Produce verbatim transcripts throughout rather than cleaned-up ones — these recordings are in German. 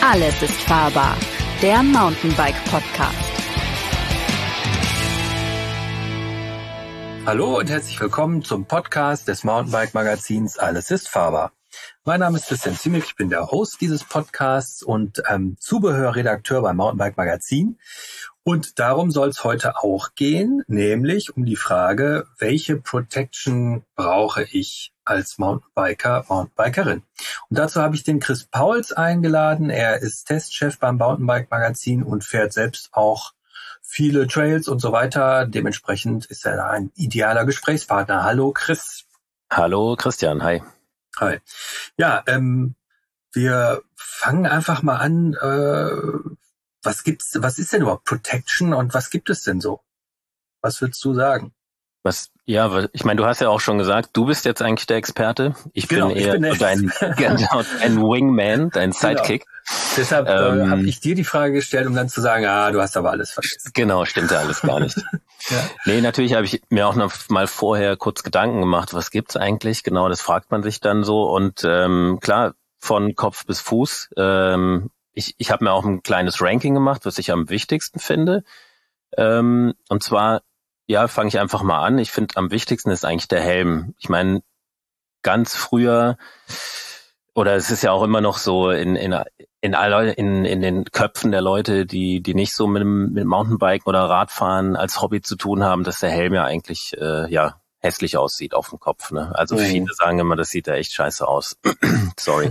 Alles ist fahrbar, der Mountainbike-Podcast. Hallo und herzlich willkommen zum Podcast des Mountainbike-Magazins Alles ist fahrbar. Mein Name ist Christian Ziemlich, ich bin der Host dieses Podcasts und ähm, Zubehörredakteur beim Mountainbike-Magazin. Und darum soll es heute auch gehen, nämlich um die Frage, welche Protection brauche ich als Mountainbiker, Mountainbikerin? Und dazu habe ich den Chris Pauls eingeladen. Er ist Testchef beim Mountainbike-Magazin und fährt selbst auch viele Trails und so weiter. Dementsprechend ist er da ein idealer Gesprächspartner. Hallo Chris. Hallo Christian, hi. Hi. Ja, ähm, wir fangen einfach mal an. Äh, was gibt's? Was ist denn überhaupt Protection und was gibt es denn so? Was würdest du sagen? Was? Ja, ich meine, du hast ja auch schon gesagt, du bist jetzt eigentlich der Experte. Ich genau, bin eher ich bin so dein, genau, dein Wingman, dein Sidekick. Genau. Deshalb ähm, äh, habe ich dir die Frage gestellt, um dann zu sagen, ah, du hast aber alles vergessen. Genau, stimmt ja alles gar nicht. ja. Nee, natürlich habe ich mir auch noch mal vorher kurz Gedanken gemacht, was gibt's eigentlich? Genau, das fragt man sich dann so. Und ähm, klar, von Kopf bis Fuß. Ähm, ich ich habe mir auch ein kleines Ranking gemacht, was ich am wichtigsten finde. Ähm, und zwar, ja, fange ich einfach mal an. Ich finde, am wichtigsten ist eigentlich der Helm. Ich meine, ganz früher, oder es ist ja auch immer noch so in in in aller in in den Köpfen der Leute, die die nicht so mit mit Mountainbiken oder Radfahren als Hobby zu tun haben, dass der Helm ja eigentlich äh, ja hässlich aussieht auf dem Kopf. Ne? Also mhm. viele sagen immer, das sieht ja echt scheiße aus. Sorry.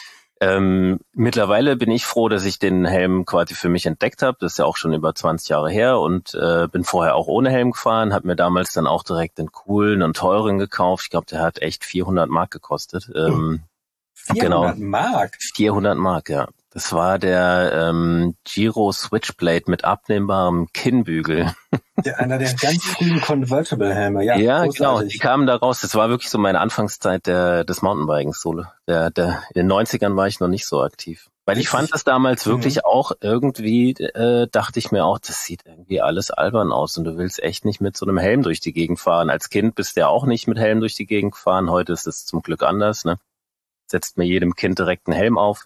Ähm, mittlerweile bin ich froh, dass ich den Helm quasi für mich entdeckt habe. Das ist ja auch schon über zwanzig Jahre her und äh, bin vorher auch ohne Helm gefahren, habe mir damals dann auch direkt den coolen und teuren gekauft. Ich glaube, der hat echt vierhundert Mark gekostet. Ähm, vierhundert genau. Mark? vierhundert Mark, ja. Das war der ähm, Giro Switchblade mit abnehmbarem Kinnbügel. Der, einer der ganz frühen Convertible-Helme, ja. Ja, genau, die kamen da raus. Das war wirklich so meine Anfangszeit der des Mountainbikens. So, der, der, in den neunzigern war ich noch nicht so aktiv. Weil ich fand das damals wirklich mhm. auch irgendwie, äh, dachte ich mir auch, das sieht irgendwie alles albern aus und du willst echt nicht mit so einem Helm durch die Gegend fahren. Als Kind bist du ja auch nicht mit Helm durch die Gegend gefahren. Heute ist es zum Glück anders, ne? Setzt mir jedem Kind direkt einen Helm auf.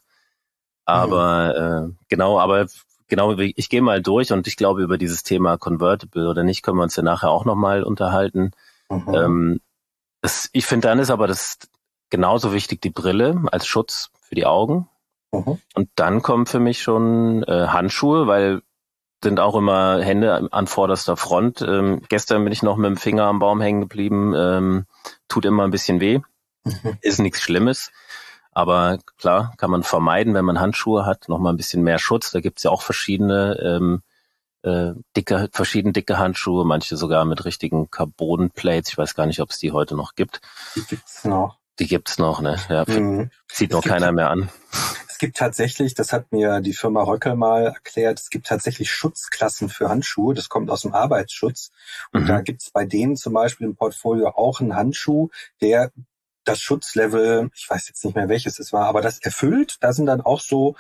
Aber mhm. äh, genau, aber genau, ich gehe mal durch und ich glaube, über dieses Thema Convertible oder nicht, können wir uns ja nachher auch nochmal unterhalten. Mhm. Ähm, das, ich finde, dann ist aber das genauso wichtig, die Brille als Schutz für die Augen. Mhm. Und dann kommen für mich schon äh, Handschuhe, weil sind auch immer Hände an vorderster Front. Ähm, gestern bin ich noch mit dem Finger am Baum hängen geblieben. Ähm, tut immer ein bisschen weh. Mhm. Ist nichts Schlimmes. Aber klar, kann man vermeiden, wenn man Handschuhe hat, noch mal ein bisschen mehr Schutz. Da gibt's ja auch verschiedene ähm, äh, dicke, verschieden dicke Handschuhe, manche sogar mit richtigen Carbon-Plates. Ich weiß gar nicht, ob es die heute noch gibt. Die gibt's noch. Die gibt's noch, ne? Ja, mhm. Sieht noch keiner mehr an. Es gibt tatsächlich, das hat mir die Firma Röckel mal erklärt, es gibt tatsächlich Schutzklassen für Handschuhe. Das kommt aus dem Arbeitsschutz. Und mhm. da gibt's bei denen zum Beispiel im Portfolio auch einen Handschuh, der das Schutzlevel, ich weiß jetzt nicht mehr welches es war, aber das erfüllt. Da sind dann auch so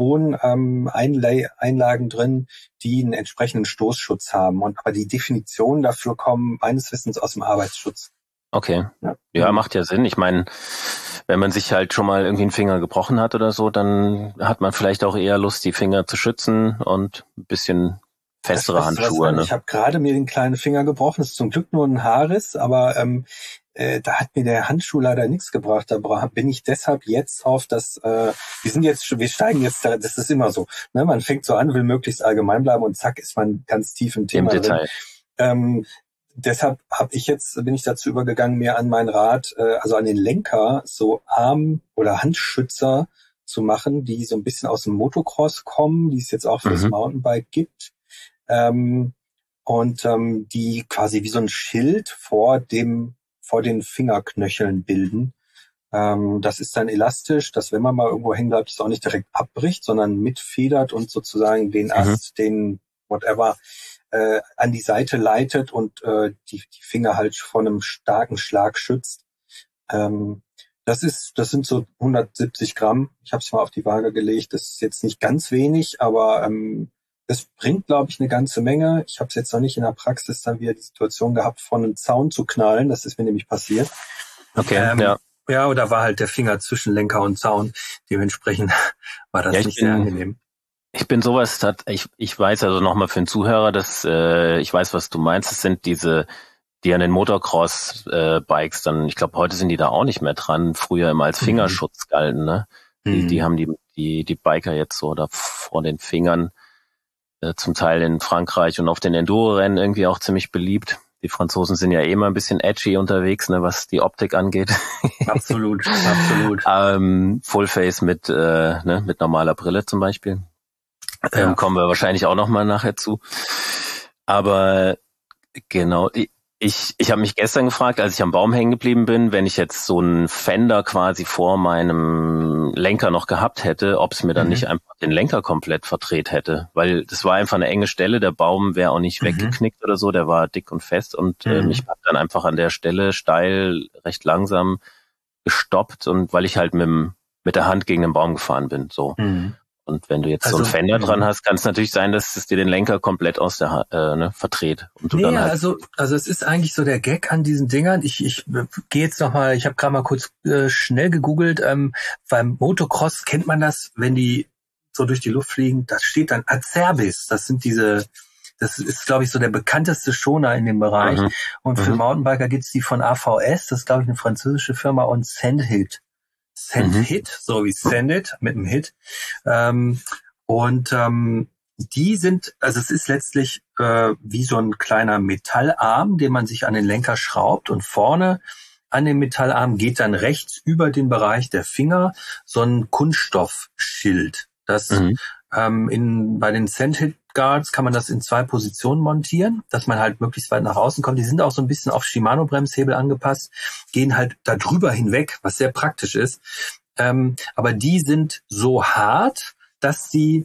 Carbon-Einlagen ähm, drin, die einen entsprechenden Stoßschutz haben. Und aber die Definitionen dafür kommen meines Wissens aus dem Arbeitsschutz. Okay. Ja, ja, macht ja Sinn. Ich meine, wenn man sich halt schon mal irgendwie einen Finger gebrochen hat oder so, dann hat man vielleicht auch eher Lust, die Finger zu schützen und ein bisschen festere Handschuhe. Ne? Ich habe gerade mir den kleinen Finger gebrochen. Das ist zum Glück nur ein Haarriss, aber ähm, äh, da hat mir der Handschuh leider nichts gebracht. Da bin ich deshalb jetzt auf das, äh, wir sind jetzt, wir steigen jetzt, da, das ist immer so, ne? Man fängt so an, will möglichst allgemein bleiben und zack ist man ganz tief im Thema Im Detail. Ähm, deshalb habe ich jetzt, bin ich dazu übergegangen, mir an mein Rad, äh, also an den Lenker, so Arm- oder Handschützer zu machen, die so ein bisschen aus dem Motocross kommen, die es jetzt auch für mhm. das Mountainbike gibt. Ähm, und ähm, die quasi wie so ein Schild vor dem vor den Fingerknöcheln bilden. Ähm, das ist dann elastisch, dass wenn man mal irgendwo hängen bleibt, es auch nicht direkt abbricht, sondern mitfedert und sozusagen den Ast, mhm. den whatever, äh, an die Seite leitet und äh, die, die Finger halt vor einem starken Schlag schützt. Ähm, das ist, das sind so hundertsiebzig Gramm. Ich habe es mal auf die Waage gelegt. Das ist jetzt nicht ganz wenig, aber ähm, es bringt, glaube ich, eine ganze Menge. Ich habe es jetzt noch nicht in der Praxis dann wieder die Situation gehabt, von einem Zaun zu knallen. Das ist mir nämlich passiert. Okay, ähm, ja. Ja, oder war halt der Finger zwischen Lenker und Zaun. Dementsprechend war das ja, nicht bin, sehr angenehm. Ich bin sowas, ich, ich weiß also nochmal für den Zuhörer, dass äh, ich weiß, was du meinst. Es sind diese, die an den Motocross-Bikes dann, ich glaube, heute sind die da auch nicht mehr dran, früher immer als Fingerschutz mhm. galten, ne? Die, mhm. die haben die, die, die Biker jetzt so da vor den Fingern, äh, zum Teil in Frankreich und auf den Enduro-Rennen irgendwie auch ziemlich beliebt. Die Franzosen sind ja eh immer ein bisschen edgy unterwegs, ne, was die Optik angeht. Absolut, absolut. ähm, Fullface mit, äh, ne, mit normaler Brille zum Beispiel. Ja. Ähm, kommen wir wahrscheinlich auch nochmal nachher zu. Aber genau, ich, ich habe mich gestern gefragt, als ich am Baum hängen geblieben bin, wenn ich jetzt so einen Fender quasi vor meinem Lenker noch gehabt hätte, ob es mir dann mhm. nicht einfach den Lenker komplett verdreht hätte. Weil das war einfach eine enge Stelle, der Baum wäre auch nicht mhm. weggeknickt oder so, der war dick und fest und mhm. äh, mich hat dann einfach an der Stelle steil, recht langsam gestoppt und weil ich halt mit, mit der Hand gegen den Baum gefahren bin, so. Mhm. Und wenn du jetzt also, so einen Fender dran hast, kann es natürlich sein, dass es dir den Lenker komplett aus der äh, ne, verdreht. Und du nee, dann halt also also es ist eigentlich so der Gag an diesen Dingern. Ich ich gehe jetzt noch mal, ich habe gerade mal kurz äh, schnell gegoogelt. Ähm, beim Motocross kennt man das, wenn die so durch die Luft fliegen. Das steht dann Acerbis. Das sind diese, das ist glaube ich so der bekannteste Schoner in dem Bereich. Mhm. Und für mhm. Mountainbiker gibt's die von A V S. Das ist glaube ich eine französische Firma und Sandhit. Send mhm. Hit, so wie Send It mit einem Hit. Ähm, und ähm, die sind, also es ist letztlich äh, wie so ein kleiner Metallarm, den man sich an den Lenker schraubt und vorne an dem Metallarm geht dann rechts über den Bereich der Finger so ein Kunststoffschild. Das mhm. ähm, in bei den Send Hit Guards kann man das in zwei Positionen montieren, dass man halt möglichst weit nach außen kommt. Die sind auch so ein bisschen auf Shimano-Bremshebel angepasst, gehen halt da drüber hinweg, was sehr praktisch ist. Ähm, aber die sind so hart, dass sie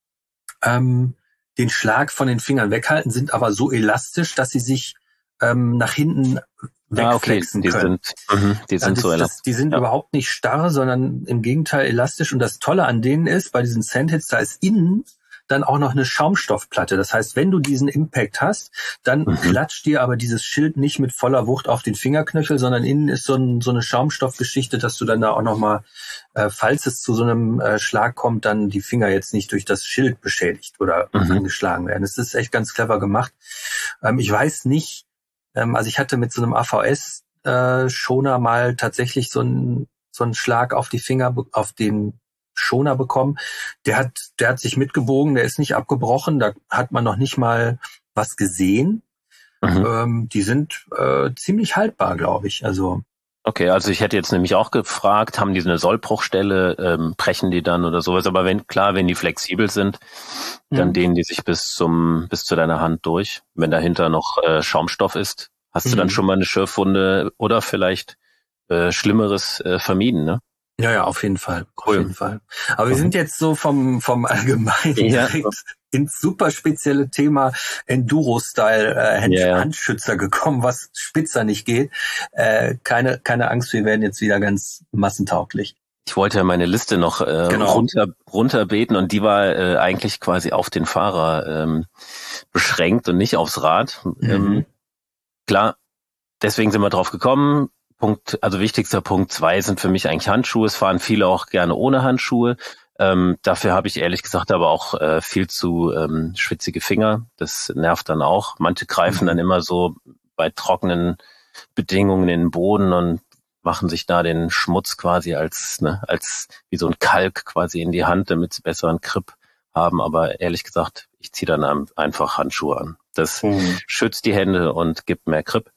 ähm, den Schlag von den Fingern weghalten, sind aber so elastisch, dass sie sich ähm, nach hinten wegflexen ah, okay. die können. Sind, mh, die sind das, so elastisch. Das, die sind ja. überhaupt nicht starr, sondern im Gegenteil elastisch. Und das Tolle an denen ist, bei diesen Sandhits, da ist innen dann auch noch eine Schaumstoffplatte. Das heißt, wenn du diesen Impact hast, dann mhm. klatscht dir aber dieses Schild nicht mit voller Wucht auf den Fingerknöchel, sondern innen ist so, ein, so eine Schaumstoffgeschichte, dass du dann da auch nochmal, äh, falls es zu so einem äh, Schlag kommt, dann die Finger jetzt nicht durch das Schild beschädigt oder mhm. angeschlagen werden. Das ist echt ganz clever gemacht. Ähm, ich weiß nicht, ähm, also ich hatte mit so einem A V S-Schoner äh, mal tatsächlich so einen so einen Schlag auf die Finger, auf den Schoner bekommen. Der hat, der hat sich mitgebogen, der ist nicht abgebrochen, da hat man noch nicht mal was gesehen. Mhm. Ähm, die sind äh, ziemlich haltbar, glaube ich. Also okay, also ich hätte jetzt nämlich auch gefragt, haben die so eine Sollbruchstelle, ähm, brechen die dann oder sowas? Aber wenn klar, wenn die flexibel sind, dann mhm. dehnen die sich bis zum bis zu deiner Hand durch. Wenn dahinter noch äh, Schaumstoff ist, hast mhm. du dann schon mal eine Schürfwunde oder vielleicht äh, Schlimmeres äh, vermieden, ne? Ja, ja, auf jeden Fall, cool. auf jeden Fall. Aber wir sind jetzt so vom vom Allgemeinen ja. direkt ins super spezielle Thema Enduro-Style äh, Hand- yeah. Handschützer gekommen, was spitzer nicht geht. Äh, keine keine Angst, wir werden jetzt wieder ganz massentauglich. Ich wollte ja meine Liste noch äh, genau. runter runterbeten und die war äh, eigentlich quasi auf den Fahrer ähm, beschränkt und nicht aufs Rad. Mhm. Ähm, klar, deswegen sind wir drauf gekommen. Punkt, also wichtigster Punkt zwei sind für mich eigentlich Handschuhe. Es fahren viele auch gerne ohne Handschuhe. Ähm, dafür habe ich ehrlich gesagt aber auch äh, viel zu ähm, schwitzige Finger. Das nervt dann auch. Manche greifen mhm. dann immer so bei trockenen Bedingungen in den Boden und machen sich da den Schmutz quasi als ne, als wie so ein Kalk quasi in die Hand, damit sie besser einen Grip haben. Aber ehrlich gesagt, ich ziehe dann einfach Handschuhe an. Das mhm. schützt die Hände und gibt mehr Grip.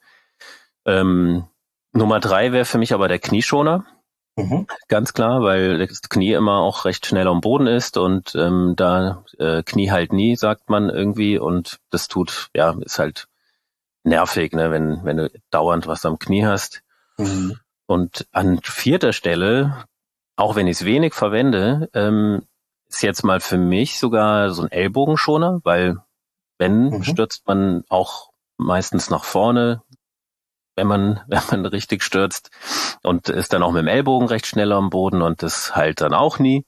Ähm, Nummer drei wäre für mich aber der Knieschoner. Mhm. Ganz klar, weil das Knie immer auch recht schnell am Boden ist und ähm, da äh, Knie halt nie, sagt man irgendwie. Und das tut, ja, ist halt nervig, ne, wenn wenn du dauernd was am Knie hast. Mhm. Und an vierter Stelle, auch wenn ich es wenig verwende, ähm, ist jetzt mal für mich sogar so ein Ellbogenschoner, weil wenn, mhm. stürzt man auch meistens nach vorne, wenn man wenn man richtig stürzt und ist dann auch mit dem Ellbogen recht schnell am Boden und das halt dann auch nie.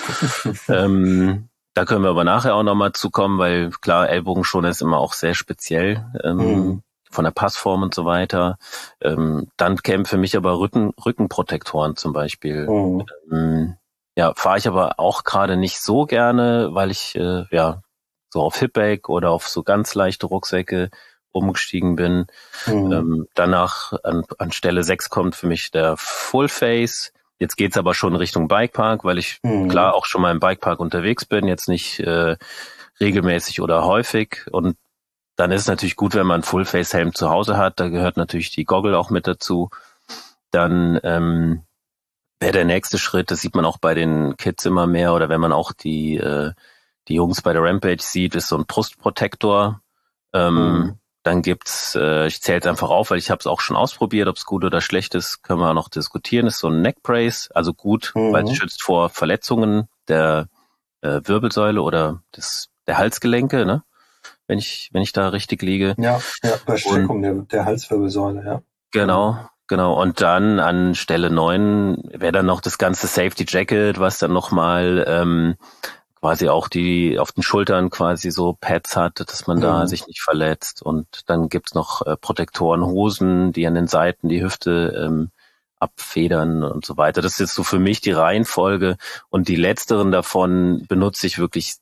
ähm, da können wir aber nachher auch nochmal zukommen, weil klar, Ellbogenschoner ist immer auch sehr speziell. Ähm, mhm. von der Passform und so weiter. Ähm, dann kämen für mich aber Rücken, Rückenprotektoren zum Beispiel. Mhm. Ähm, ja, fahre ich aber auch gerade nicht so gerne, weil ich äh, ja so auf Hipbag oder auf so ganz leichte Rucksäcke umgestiegen bin. Mhm. Ähm, danach an, an Stelle sechs kommt für mich der Full Face. Jetzt geht's aber schon Richtung Bikepark, weil ich Mhm. klar auch schon mal im Bikepark unterwegs bin, jetzt nicht äh, regelmäßig oder häufig. Und dann ist es natürlich gut, wenn man einen Full Face Helm zu Hause hat. Da gehört natürlich die Goggle auch mit dazu. Dann ähm, wäre der nächste Schritt, das sieht man auch bei den Kids immer mehr, oder wenn man auch die äh, die Jungs bei der Rampage sieht, ist so ein Brustprotektor. Ähm, Mhm. Dann gibt's, äh, ich zähle es einfach auf, weil ich habe es auch schon ausprobiert, ob es gut oder schlecht ist, können wir noch diskutieren. Ist so ein Neckbrace, also gut, Mhm. weil es schützt vor Verletzungen der äh, Wirbelsäule oder des der Halsgelenke, ne? Wenn ich wenn ich da richtig liege. Ja, ja, bei Und Streckung der, der Halswirbelsäule, ja. genau, genau. Und dann an Stelle neun wäre dann noch das ganze Safety Jacket, was dann nochmal ähm, quasi auch die auf den Schultern quasi so Pads hat, dass man da Mhm. sich nicht verletzt. Und dann gibt's noch äh, Protektoren, Hosen, die an den Seiten die Hüfte ähm, abfedern und so weiter. Das ist jetzt so für mich die Reihenfolge. Und die letzteren davon benutze ich wirklich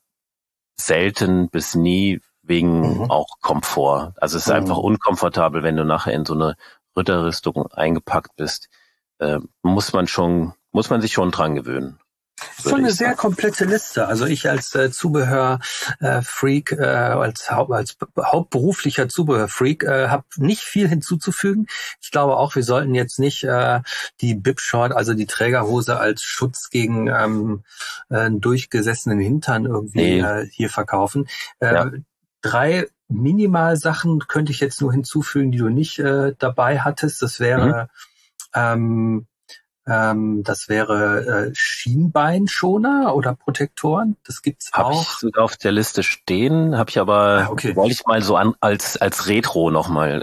selten bis nie wegen Mhm. auch Komfort. Also es ist Mhm. einfach unkomfortabel, wenn du nachher in so eine Ritterrüstung eingepackt bist. Äh, muss man schon, muss man sich schon dran gewöhnen. Das ist schon eine sehr komplette Liste. Also ich als äh, Zubehör-Freak, äh, als, Haupt, als hauptberuflicher Zubehör-Freak, äh, habe nicht viel hinzuzufügen. Ich glaube auch, wir sollten jetzt nicht äh, die Bib-Short, also die Trägerhose, als Schutz gegen ähm, äh, einen durchgesessenen Hintern irgendwie Nee. äh, hier verkaufen. Äh, Ja. Drei Minimalsachen könnte ich jetzt nur hinzufügen, die du nicht äh, dabei hattest. Das wäre ähm, Ähm, das wäre äh, Schienbeinschoner oder Protektoren. Das gibt's Habe auch. ich sogar auf der Liste stehen, habe ich aber, Ah, okay. wollte ich mal so an, als als Retro nochmal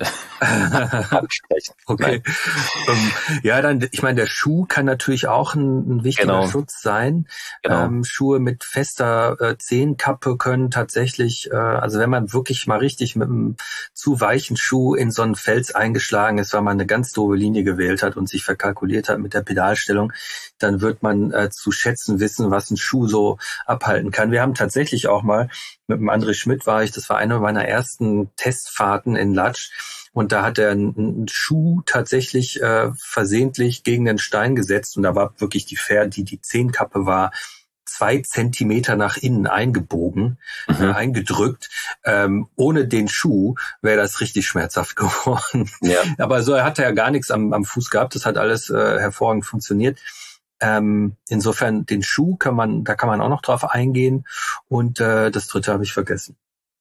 ansprechen. Okay. Ähm, ja, dann, ich meine, der Schuh kann natürlich auch ein, ein wichtiger Genau. Schutz sein. Genau. Ähm, Schuhe mit fester äh, Zehenkappe können tatsächlich, äh, also wenn man wirklich mal richtig mit einem zu weichen Schuh in so einen Fels eingeschlagen ist, weil man eine ganz doofe Linie gewählt hat und sich verkalkuliert hat mit der Pedalstellung, dann wird man äh, zu schätzen wissen, was ein Schuh so abhalten kann. Wir haben tatsächlich auch mal, mit dem André Schmidt war ich, das war eine meiner ersten Testfahrten in Latsch, und da hat er einen, einen Schuh tatsächlich äh, versehentlich gegen den Stein gesetzt, und da war wirklich die Fair, die die Zehenkappe war zwei Zentimeter nach innen eingebogen, Mhm. äh, eingedrückt. Ähm, ohne den Schuh wäre das richtig schmerzhaft geworden. Ja. Aber so, er hatte ja gar nichts am, am Fuß gehabt. Das hat alles äh, hervorragend funktioniert. Ähm, insofern den Schuh kann man, da kann man auch noch drauf eingehen. Und äh, das dritte habe ich vergessen.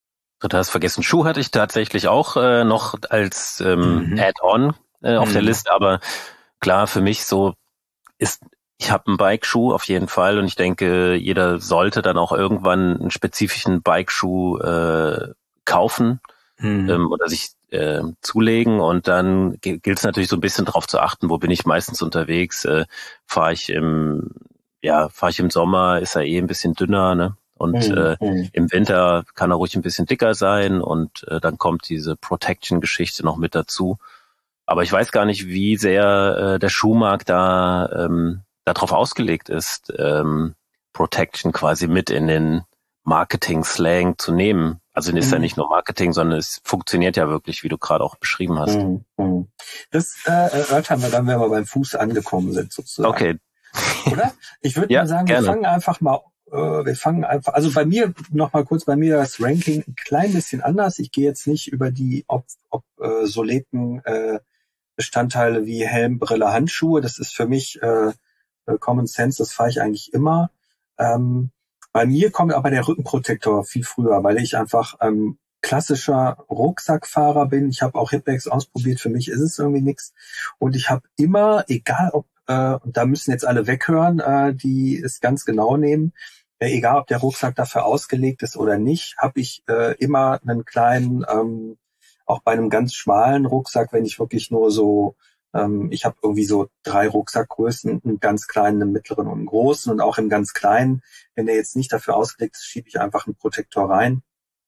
Du hast vergessen, Schuh hatte ich tatsächlich auch äh, noch als ähm, Mhm. Add-on äh, auf Mhm. der Liste, aber klar, für mich so ist, ich habe einen Bike-Schuh auf jeden Fall, und ich denke, jeder sollte dann auch irgendwann einen spezifischen Bike-Schuh äh, kaufen Mhm. ähm, oder sich äh, zulegen, und dann g- gilt es natürlich so ein bisschen darauf zu achten, wo bin ich meistens unterwegs, äh, fahre ich im ja, fahre ich im Sommer, ist er eh ein bisschen dünner, ne? Und Mhm. äh, Mhm. im Winter kann er ruhig ein bisschen dicker sein, und äh, dann kommt diese Protection-Geschichte noch mit dazu. Aber ich weiß gar nicht, wie sehr äh, der Schuhmarkt da ähm, darauf ausgelegt ist, ähm, Protection quasi mit in den Marketing-Slang zu nehmen. Also ist ja Mhm. nicht nur Marketing, sondern es funktioniert ja wirklich, wie du gerade auch beschrieben hast. Mhm. Mhm. Das äh, erörtern wir dann, wenn wir beim Fuß angekommen sind, sozusagen. Okay. Oder? Ich würde Ja, mal sagen, gerne. wir fangen einfach mal, äh, wir fangen einfach, also bei mir, noch mal kurz, bei mir das Ranking ein klein bisschen anders. Ich gehe jetzt nicht über die ob, ob, äh, soleten äh, Bestandteile wie Helm, Brille, Handschuhe. Das ist für mich äh, Common Sense, das fahre ich eigentlich immer. Ähm, bei mir kommt aber der Rückenprotektor viel früher, weil ich einfach ähm, klassischer Rucksackfahrer bin. Ich habe auch Hipbags ausprobiert, für mich ist es irgendwie nichts. Und ich habe immer, egal ob, äh, und da müssen jetzt alle weghören, äh, die es ganz genau nehmen, äh, egal ob der Rucksack dafür ausgelegt ist oder nicht, habe ich äh, immer einen kleinen, ähm, auch bei einem ganz schmalen Rucksack, wenn ich wirklich nur so, ähm, ich habe irgendwie so drei Rucksackgrößen, einen ganz kleinen, einen mittleren und einen großen, und auch im ganz kleinen, wenn der jetzt nicht dafür ausgelegt ist, schiebe ich einfach einen Protektor rein.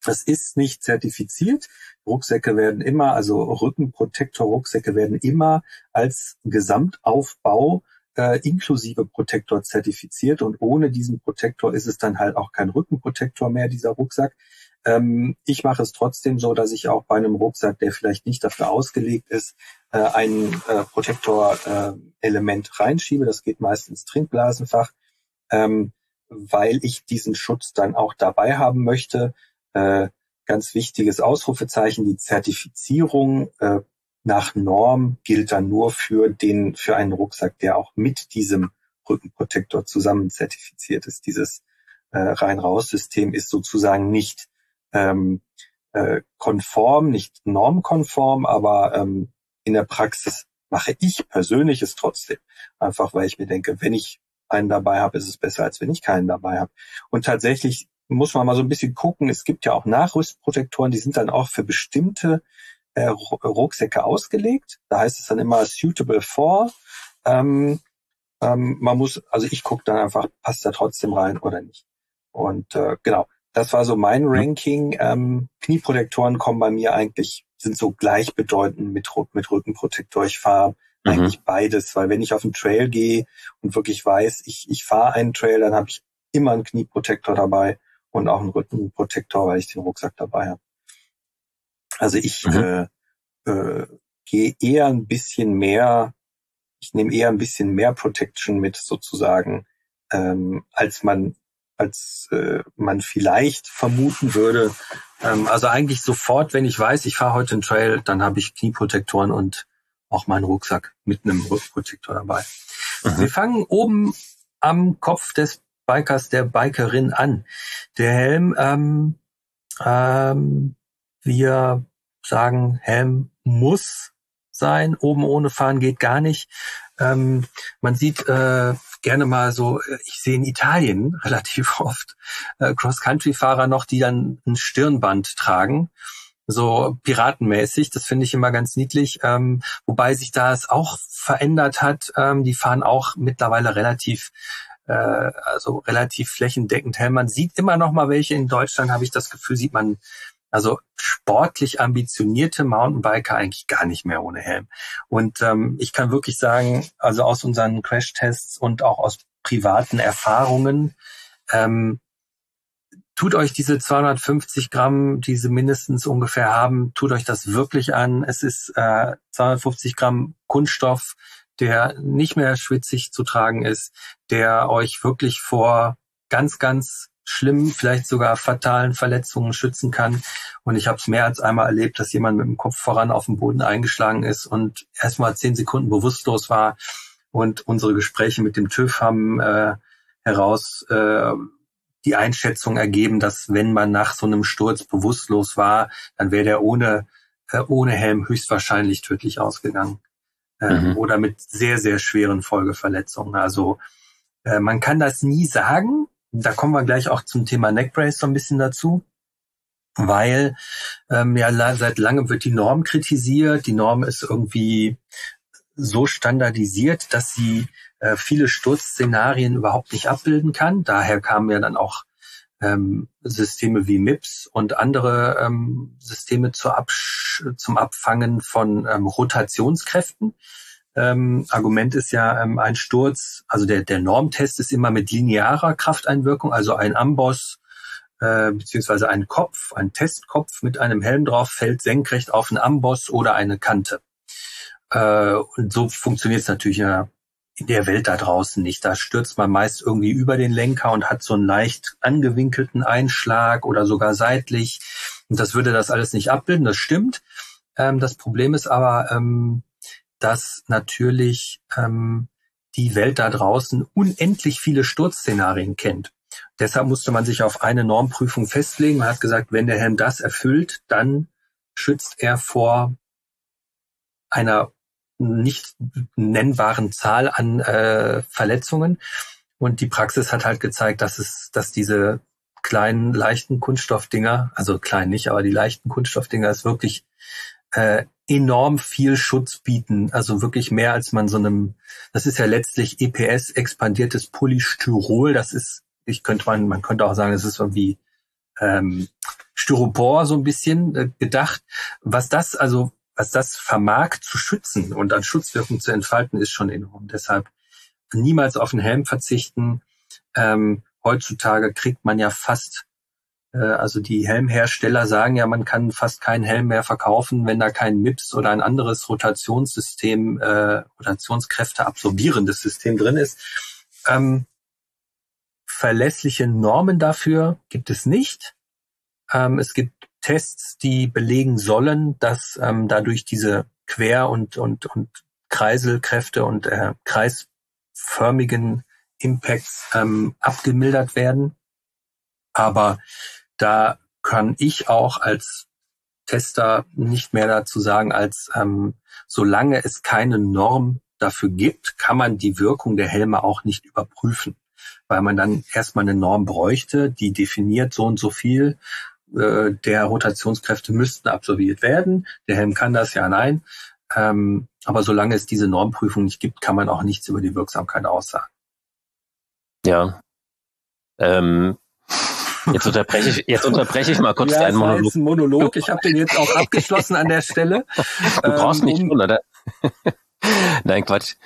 Es ist nicht zertifiziert. Rucksäcke werden immer, also Rückenprotektor-Rucksäcke werden immer als Gesamtaufbau äh, inklusive Protektor zertifiziert. Und ohne diesen Protektor ist es dann halt auch kein Rückenprotektor mehr, dieser Rucksack. Ähm, ich mache es trotzdem so, dass ich auch bei einem Rucksack, der vielleicht nicht dafür ausgelegt ist, äh, ein äh, Protektor-Element äh, reinschiebe. Das geht meist ins Trinkblasenfach, ähm, weil ich diesen Schutz dann auch dabei haben möchte. Äh, ganz wichtiges Ausrufezeichen, die Zertifizierung äh, nach Norm gilt dann nur für den, für einen Rucksack, der auch mit diesem Rückenprotektor zusammen zertifiziert ist. Dieses äh, Rein-Raus-System ist sozusagen nicht ähm, äh, konform, nicht normkonform, aber ähm, in der Praxis mache ich persönlich es trotzdem. Einfach, weil ich mir denke, wenn ich einen dabei habe, ist es besser, als wenn ich keinen dabei habe. Und tatsächlich muss man mal so ein bisschen gucken. Es gibt ja auch Nachrüstprotektoren, die sind dann auch für bestimmte äh, Rucksäcke ausgelegt. Da heißt es dann immer suitable for. Ähm, ähm, man muss, also ich gucke dann einfach, passt da trotzdem rein oder nicht. Und äh, genau, das war so mein Ranking. Ähm, Knieprotektoren kommen bei mir eigentlich, sind so gleichbedeutend mit, mit Rückenprotektor. Ich fahre mhm. eigentlich beides, weil wenn ich auf den Trail gehe und wirklich weiß, ich, ich fahre einen Trail, dann habe ich immer einen Knieprotektor dabei und auch einen Rückenprotektor, weil ich den Rucksack dabei habe. Also ich mhm. äh, äh, gehe eher ein bisschen mehr, ich nehme eher ein bisschen mehr Protection mit sozusagen, ähm, als man als äh, man vielleicht vermuten würde. Ähm, also eigentlich sofort, wenn ich weiß, ich fahre heute einen Trail, dann habe ich Knieprotektoren und auch meinen Rucksack mit einem Rückenprotektor dabei. Mhm. Wir fangen oben am Kopf des Bikers, der Bikerin an. Der Helm, ähm, ähm, wir sagen, Helm muss sein. Oben ohne fahren geht gar nicht. Ähm, man sieht äh, gerne mal so, ich sehe in Italien relativ oft äh, Cross-Country-Fahrer noch, die dann ein Stirnband tragen, so piratenmäßig. Das finde ich immer ganz niedlich. Ähm, wobei sich das auch verändert hat. Ähm, die fahren auch mittlerweile relativ äh, also relativ flächendeckend Helm. Man sieht immer noch mal welche. In Deutschland habe ich das Gefühl, sieht man also sportlich ambitionierte Mountainbiker eigentlich gar nicht mehr ohne Helm. Und ähm, ich kann wirklich sagen, also aus unseren Crashtests und auch aus privaten Erfahrungen, ähm, tut euch diese zweihundertfünfzig Gramm, die sie mindestens ungefähr haben, tut euch das wirklich an. Es ist äh, zweihundertfünfzig Gramm Kunststoff, der nicht mehr schwitzig zu tragen ist, der euch wirklich vor ganz, ganz schlimmen, vielleicht sogar fatalen Verletzungen schützen kann. Und ich habe es mehr als einmal erlebt, dass jemand mit dem Kopf voran auf dem Boden eingeschlagen ist und erstmal zehn Sekunden bewusstlos war. Und unsere Gespräche mit dem TÜV haben äh, heraus äh, die Einschätzung ergeben, dass wenn man nach so einem Sturz bewusstlos war, dann wäre der ohne äh, ohne Helm höchstwahrscheinlich tödlich ausgegangen. Äh, mhm. Oder mit sehr, sehr schweren Folgeverletzungen. Also äh, man kann das nie sagen. Da kommen wir gleich auch zum Thema Neckbrace so ein bisschen dazu, weil ähm, ja seit langem wird die Norm kritisiert. Die Norm ist irgendwie so standardisiert, dass sie äh, viele Sturzszenarien überhaupt nicht abbilden kann. Daher kamen ja dann auch ähm, Systeme wie M I P S und andere ähm, Systeme zur Absch- zum Abfangen von ähm, Rotationskräften. Ähm, Argument ist ja ähm, ein Sturz, also der, der Normtest ist immer mit linearer Krafteinwirkung, also ein Amboss äh, beziehungsweise ein Kopf, ein Testkopf mit einem Helm drauf fällt senkrecht auf einen Amboss oder eine Kante. Äh, und so funktioniert es natürlich ja in der Welt da draußen nicht. Da stürzt man meist irgendwie über den Lenker und hat so einen leicht angewinkelten Einschlag oder sogar seitlich. Und das würde das alles nicht abbilden, das stimmt. Ähm, das Problem ist aber, ähm, dass natürlich ähm, die Welt da draußen unendlich viele Sturzszenarien kennt. Deshalb musste man sich auf eine Normprüfung festlegen. Man hat gesagt, wenn der Helm das erfüllt, dann schützt er vor einer nicht nennbaren Zahl an äh, Verletzungen. Und die Praxis hat halt gezeigt, dass es, dass diese kleinen, leichten Kunststoffdinger, also klein nicht, aber die leichten Kunststoffdinger ist wirklich äh, enorm viel Schutz bieten, also wirklich mehr als man so einem, das ist ja letztlich E P S, expandiertes Polystyrol, das ist, ich könnte man, man könnte auch sagen, es ist irgendwie ähm, Styropor so ein bisschen äh, gedacht. Was das also, was das vermag zu schützen und an Schutzwirkung zu entfalten, ist schon enorm. Deshalb niemals auf den Helm verzichten. Ähm, heutzutage kriegt man ja fast, äh, also die Helmhersteller sagen ja, man kann fast keinen Helm mehr verkaufen, wenn da kein M I P S oder ein anderes Rotationssystem, äh, Rotationskräfte absorbierendes System drin ist. Ähm, verlässliche Normen dafür gibt es nicht. Ähm, es gibt Tests, die belegen sollen, dass ähm, dadurch diese Quer- und, und, und Kreiselkräfte und äh, kreisförmigen Impacts ähm, abgemildert werden. Aber da kann ich auch als Tester nicht mehr dazu sagen, als ähm, solange es keine Norm dafür gibt, kann man die Wirkung der Helme auch nicht überprüfen, weil man dann erstmal eine Norm bräuchte, die definiert so und so viel äh, der Rotationskräfte müssten absorbiert werden. Der Helm kann das, ja, nein. Ähm, aber solange es diese Normprüfung nicht gibt, kann man auch nichts über die Wirksamkeit aussagen. Ja. Ähm, jetzt unterbreche ich, jetzt unterbreche ich mal kurz ja, deinen Monolog. Ja, ist ein Monolog. Ich habe den jetzt auch abgeschlossen an der Stelle. Du brauchst ähm, nicht um, tun, oder? Nein, Quatsch.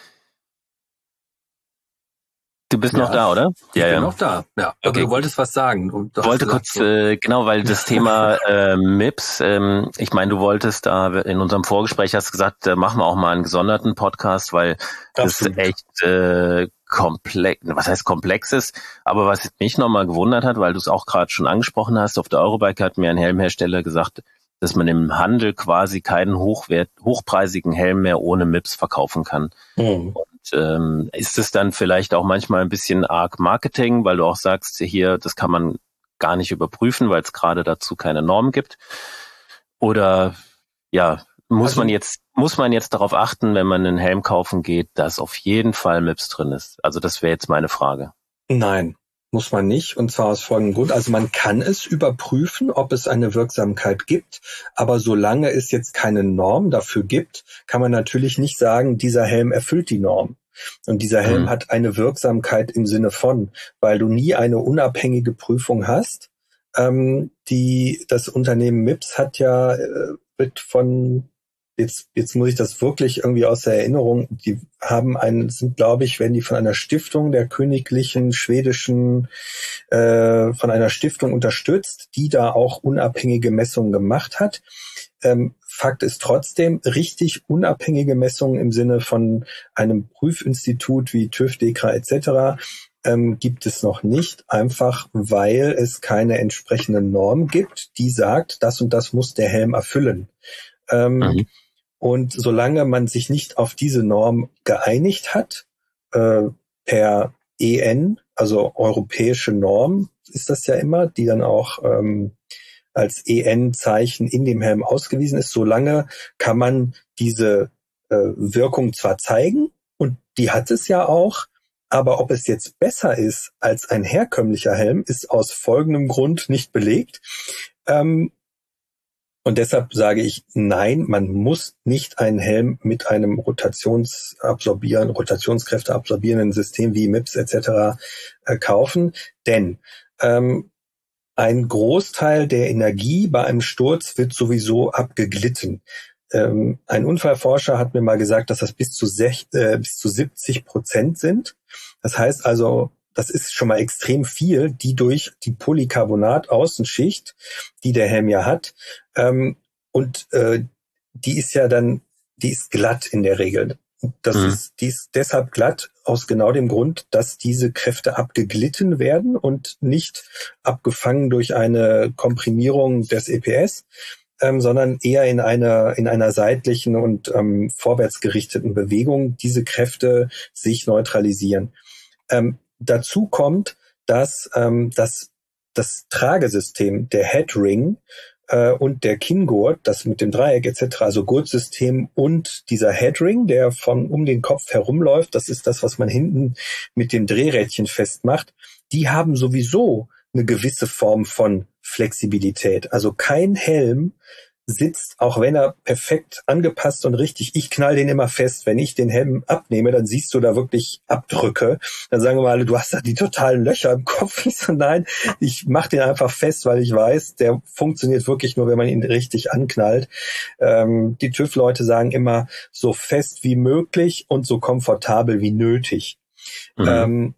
Du bist ja, noch da, oder? Ich ja, bin ja. noch da, ja. Aber okay. du wolltest was sagen. Und ich wollte gesagt, kurz, äh, genau, weil das Thema äh, M I P S, ähm, ich meine, du wolltest da in unserem Vorgespräch, hast gesagt, äh, machen wir auch mal einen gesonderten Podcast, weil Absolut. das echt äh, komplex, was heißt komplex ist, aber was mich nochmal gewundert hat, weil du es auch gerade schon angesprochen hast, auf der Eurobike hat mir ein Helmhersteller gesagt, dass man im Handel quasi keinen hochwert, hochpreisigen Helm mehr ohne M I P S verkaufen kann. Mhm. Und ähm, ist es dann vielleicht auch manchmal ein bisschen arg Marketing, weil du auch sagst, hier, das kann man gar nicht überprüfen, weil es gerade dazu keine Norm gibt? Oder ja, muss also, man jetzt muss man jetzt darauf achten, wenn man einen Helm kaufen geht, dass auf jeden Fall M I P S drin ist? Also das wäre jetzt meine Frage. Nein. Muss man nicht, und zwar aus folgendem Grund. Also man kann es überprüfen, ob es eine Wirksamkeit gibt, aber solange es jetzt keine Norm dafür gibt, kann man natürlich nicht sagen, dieser Helm erfüllt die Norm. Und dieser Helm mhm. hat eine Wirksamkeit im Sinne von, weil du nie eine unabhängige Prüfung hast. Ähm, die, das Unternehmen M I P S hat ja, äh, wird von Jetzt, jetzt muss ich das wirklich irgendwie aus der Erinnerung, die haben einen, sind, glaube ich, werden die von einer Stiftung der königlichen schwedischen, äh, von einer Stiftung unterstützt, die da auch unabhängige Messungen gemacht hat. Ähm, Fakt ist trotzdem, richtig unabhängige Messungen im Sinne von einem Prüfinstitut wie TÜV, DEKRA et cetera ähm, gibt es noch nicht, einfach weil es keine entsprechende Norm gibt, die sagt, das und das muss der Helm erfüllen. Ähm, mhm. Und solange man sich nicht auf diese Norm geeinigt hat, äh, per E N, also europäische Norm ist das ja immer, die dann auch ähm, als E N-Zeichen in dem Helm ausgewiesen ist, solange kann man diese äh, Wirkung zwar zeigen, und die hat es ja auch, aber ob es jetzt besser ist als ein herkömmlicher Helm, ist aus folgendem Grund nicht belegt. Ähm, Und deshalb sage ich, nein, man muss nicht einen Helm mit einem Rotationsabsorbieren, Rotationskräfte absorbierenden System wie M I P S et cetera äh, kaufen, denn ähm, ein Großteil der Energie bei einem Sturz wird sowieso abgeglitten. Ähm, ein Unfallforscher hat mir mal gesagt, dass das bis zu, sech, äh, bis zu siebzig Prozent sind. Das heißt also, das ist schon mal extrem viel, die durch die Polycarbonat-Außenschicht, die der Helm ja hat, ähm, und äh, die ist ja dann, die ist glatt in der Regel. Das mhm. ist, die ist deshalb glatt aus genau dem Grund, dass diese Kräfte abgeglitten werden und nicht abgefangen durch eine Komprimierung des E P S, ähm, sondern eher in einer in einer seitlichen und ähm, vorwärtsgerichteten Bewegung diese Kräfte sich neutralisieren. Ähm, Dazu kommt, dass ähm, das, das Tragesystem, der Headring äh, und der Kinngurt, das mit dem Dreieck et cetera, also Gurtsystem und dieser Headring, der von um den Kopf herumläuft, das ist das, was man hinten mit dem Drehrädchen festmacht, die haben sowieso eine gewisse Form von Flexibilität. Also kein Helm sitzt, auch wenn er perfekt angepasst und richtig, ich knall den immer fest. Wenn ich den Helm abnehme, dann siehst du da wirklich Abdrücke. Dann sagen wir alle, du hast da die totalen Löcher im Kopf. Ich so, nein, ich mache den einfach fest, weil ich weiß, der funktioniert wirklich nur, wenn man ihn richtig anknallt. Ähm, die TÜV-Leute sagen immer, so fest wie möglich und so komfortabel wie nötig. Mhm. Ähm,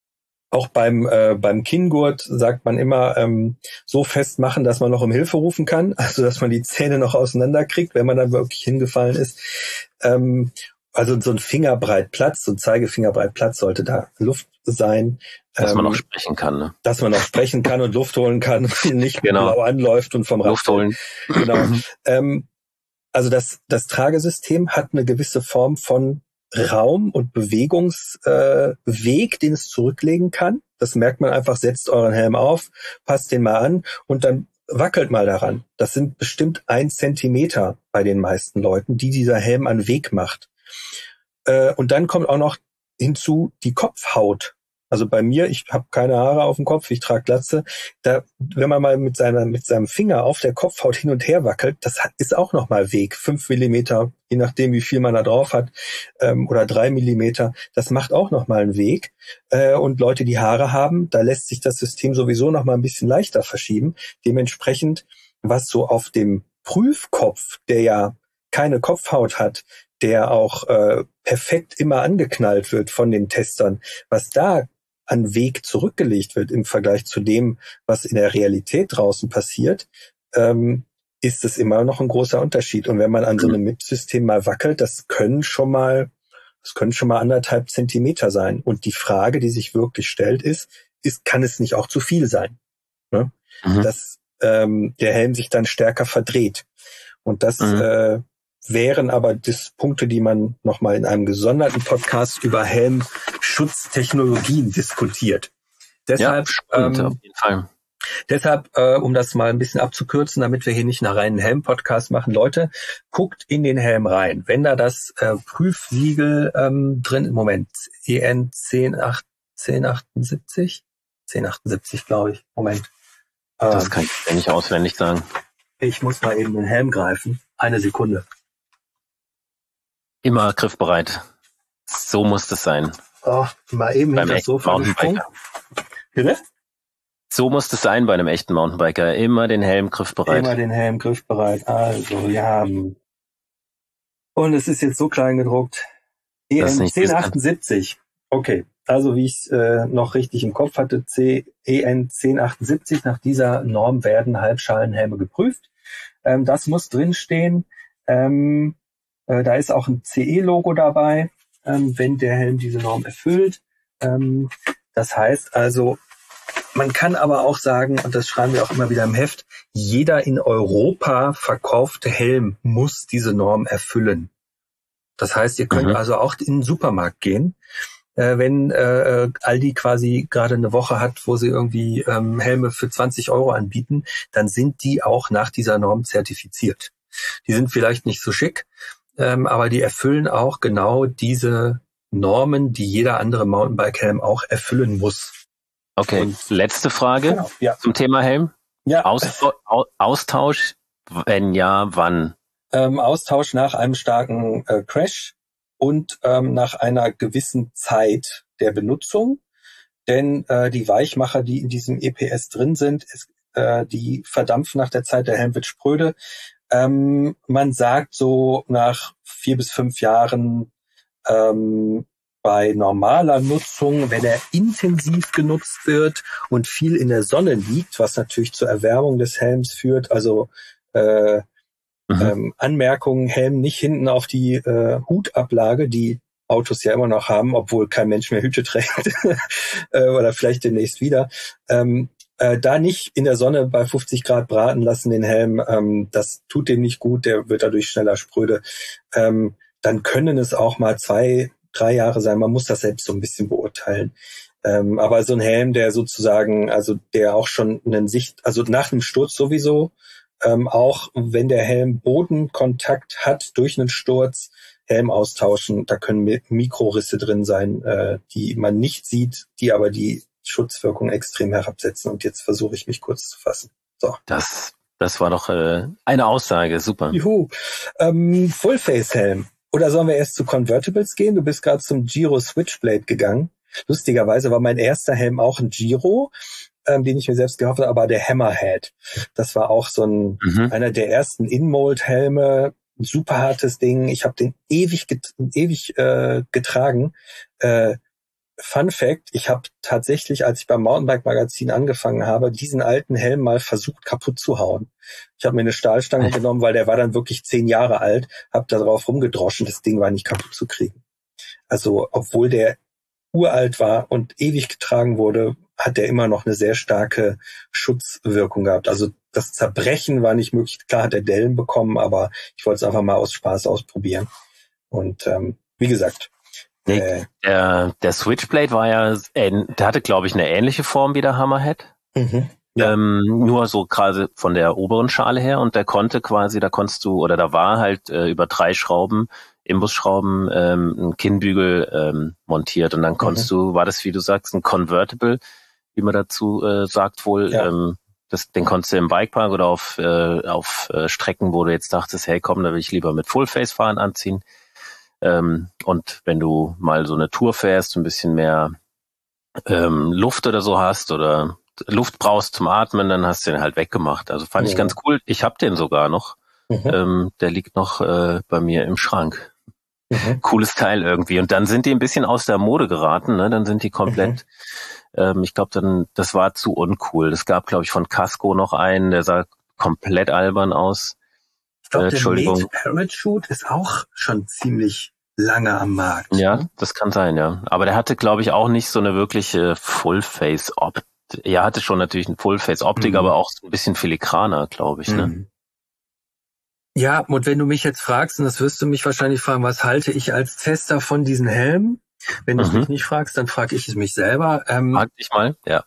Auch beim äh, beim Kinngurt sagt man immer, ähm, so fest machen, dass man noch um Hilfe rufen kann, also dass man die Zähne noch auseinanderkriegt, wenn man dann wirklich hingefallen ist. Ähm, also so ein Fingerbreit Platz, so ein Zeigefingerbreit Platz sollte da Luft sein. Dass ähm, man noch sprechen kann, ne? Dass man noch sprechen kann und Luft holen kann und nicht genau. blau anläuft und vom Rad Luft holen. Genau. ähm, also das das Tragesystem hat eine gewisse Form von Raum und Bewegungsweg, äh, den es zurücklegen kann. Das merkt man einfach, setzt euren Helm auf, passt den mal an und dann wackelt mal daran. Das sind bestimmt ein Zentimeter bei den meisten Leuten, die dieser Helm an Weg macht. Äh, und dann kommt auch noch hinzu die Kopfhaut. Also bei mir, ich habe keine Haare auf dem Kopf, ich trage Glatze. Da, wenn man mal mit seiner mit seinem Finger auf der Kopfhaut hin und her wackelt, das hat, ist auch nochmal Weg. Fünf Millimeter, je nachdem, wie viel man da drauf hat, ähm, oder drei Millimeter. Das macht auch nochmal einen Weg. Äh, und Leute, die Haare haben, da lässt sich das System sowieso nochmal ein bisschen leichter verschieben. Dementsprechend, was so auf dem Prüfkopf, der ja keine Kopfhaut hat, der auch äh, perfekt immer angeknallt wird von den Testern, was da an Weg zurückgelegt wird im Vergleich zu dem, was in der Realität draußen passiert, ähm, ist es immer noch ein großer Unterschied. Und wenn man an so einem M I P-System mal wackelt, das können schon mal, das können schon mal anderthalb Zentimeter sein. Und die Frage, die sich wirklich stellt, ist, ist, kann es nicht auch zu viel sein? Ne? Mhm. Dass ähm, der Helm sich dann stärker verdreht. Und das mhm. äh, wären aber das Punkte, die man nochmal in einem gesonderten Podcast über Helmschutztechnologien diskutiert. Deshalb, ja, spannend, ähm, auf jeden Fall. Deshalb, äh, um das mal ein bisschen abzukürzen, damit wir hier nicht einen reinen Helm-Podcast machen, Leute, guckt in den Helm rein. Wenn da das äh, Prüfsiegel ähm, drin, im Moment, E N zehn achtundsiebzig, zehn achtundsiebzig glaube ich, Moment. Ähm, das kann ich ja nicht auswendig sagen. Ich muss mal eben den Helm greifen. Eine Sekunde. Immer griffbereit. So muss das sein. Oh, mal eben beim das Sofa gesprungen. Bitte? So muss es sein bei einem echten Mountainbiker. Immer den Helm griffbereit. Immer den Helm griffbereit. Also, wir haben. Und es ist jetzt so klein gedruckt. E N zehn achtundsiebzig. Okay. Also, wie ich äh, noch richtig im Kopf hatte, C E N zehn achtundsiebzig. Nach dieser Norm werden Halbschalenhelme geprüft. Ähm, das muss drinstehen. Ähm, äh, da ist auch ein C E-Logo dabei, ähm, wenn der Helm diese Norm erfüllt. Ähm, das heißt also, man kann aber auch sagen, und das schreiben wir auch immer wieder im Heft, jeder in Europa verkaufte Helm muss diese Norm erfüllen. Das heißt, ihr könnt mhm. also auch in den Supermarkt gehen, äh, wenn äh, Aldi quasi gerade eine Woche hat, wo sie irgendwie ähm, Helme für zwanzig Euro anbieten, dann sind die auch nach dieser Norm zertifiziert. Die sind vielleicht nicht so schick, ähm, aber die erfüllen auch genau diese Normen, die jeder andere Mountainbike-Helm auch erfüllen muss. Okay, und letzte Frage genau, ja. zum Thema Helm. Ja. Austausch, Austausch, wenn ja, wann? Ähm, Austausch nach einem starken äh, Crash und ähm, nach einer gewissen Zeit der Benutzung. Denn äh, die Weichmacher, die in diesem E P S drin sind, ist, äh, die verdampfen nach der Zeit, der Helm wird spröde. Ähm, man sagt so nach vier bis fünf Jahren ähm, bei normaler Nutzung, wenn er intensiv genutzt wird und viel in der Sonne liegt, was natürlich zur Erwärmung des Helms führt, also äh, mhm. ähm, Anmerkungen, Helm nicht hinten auf die äh, Hutablage, die Autos ja immer noch haben, obwohl kein Mensch mehr Hüte trägt äh, oder vielleicht demnächst wieder. Ähm, äh, da nicht in der Sonne bei fünfzig Grad braten lassen den Helm, ähm, das tut dem nicht gut, der wird dadurch schneller spröde. Ähm, dann können es auch mal zwei drei Jahre sein. Man muss das selbst so ein bisschen beurteilen. Ähm, aber so ein Helm, der sozusagen, also der auch schon einen Sicht, also nach einem Sturz sowieso, ähm, auch wenn der Helm Bodenkontakt hat durch einen Sturz, Helm austauschen, da können Mikrorisse drin sein, äh, die man nicht sieht, die aber die Schutzwirkung extrem herabsetzen. Und jetzt versuche ich mich kurz zu fassen. So. Das Das war doch äh, eine Aussage, super. Juhu. Ähm, Full-Face-Helm. Oder sollen wir erst zu Convertibles gehen? Du bist gerade zum Giro Switchblade gegangen. Lustigerweise war mein erster Helm auch ein Giro, ähm, den ich mir selbst gekauft habe, aber der Hammerhead. Das war auch so ein mhm. einer der ersten In-Mold-Helme. Ein super hartes Ding. Ich habe den ewig get- ewig äh, getragen. Äh, Fun Fact, ich habe tatsächlich, als ich beim Mountainbike-Magazin angefangen habe, diesen alten Helm mal versucht kaputt zu hauen. Ich habe mir eine Stahlstange genommen, weil der war dann wirklich zehn Jahre alt, habe da drauf rumgedroschen, das Ding war nicht kaputt zu kriegen. Also obwohl der uralt war und ewig getragen wurde, hat der immer noch eine sehr starke Schutzwirkung gehabt. Also das Zerbrechen war nicht möglich. Klar hat er Dellen bekommen, aber ich wollte es einfach mal aus Spaß ausprobieren. Und ähm, wie gesagt, Nee, äh, der, der Switchblade war ja, äh, der hatte, glaube ich, eine ähnliche Form wie der Hammerhead. Mhm, ja. ähm, nur so gerade von der oberen Schale her, und der konnte quasi, da konntest du, oder da war halt äh, über drei Schrauben, Imbusschrauben, ähm, ein Kinnbügel ähm, montiert, und dann konntest mhm. du, war das, wie du sagst, ein Convertible, wie man dazu äh, sagt wohl, ja. ähm, das, den konntest du im Bikepark oder auf, äh, auf äh, Strecken, wo du jetzt dachtest, hey komm, da will ich lieber mit Fullface fahren, anziehen. Ähm, und wenn du mal so eine Tour fährst, ein bisschen mehr ähm, Luft oder so hast oder Luft brauchst zum Atmen, dann hast du den halt weggemacht. Also fand ja. ich ganz cool. Ich habe den sogar noch. Mhm. Ähm, der liegt noch äh, bei mir im Schrank. Mhm. Cooles Teil irgendwie. Und dann sind die ein bisschen aus der Mode geraten. Ne? Dann sind die komplett, mhm. ähm, ich glaube, dann das war zu uncool. Es gab, glaube ich, von Casco noch einen, der sah komplett albern aus. Ich glaube, der Made Parachute ist auch schon ziemlich lange am Markt. Ja, das kann sein, ja. Aber der hatte, glaube ich, auch nicht so eine wirkliche Full-Face-Optik. Er hatte schon natürlich eine Full-Face-Optik, mhm. aber auch so ein bisschen filigraner, glaube ich. Mhm. Ne? Ja, und wenn du mich jetzt fragst, und das wirst du mich wahrscheinlich fragen, was halte ich als Tester von diesen Helmen? Wenn du es mhm. mich nicht fragst, dann frage ich es mich selber. Ähm, Frag dich mal, ja.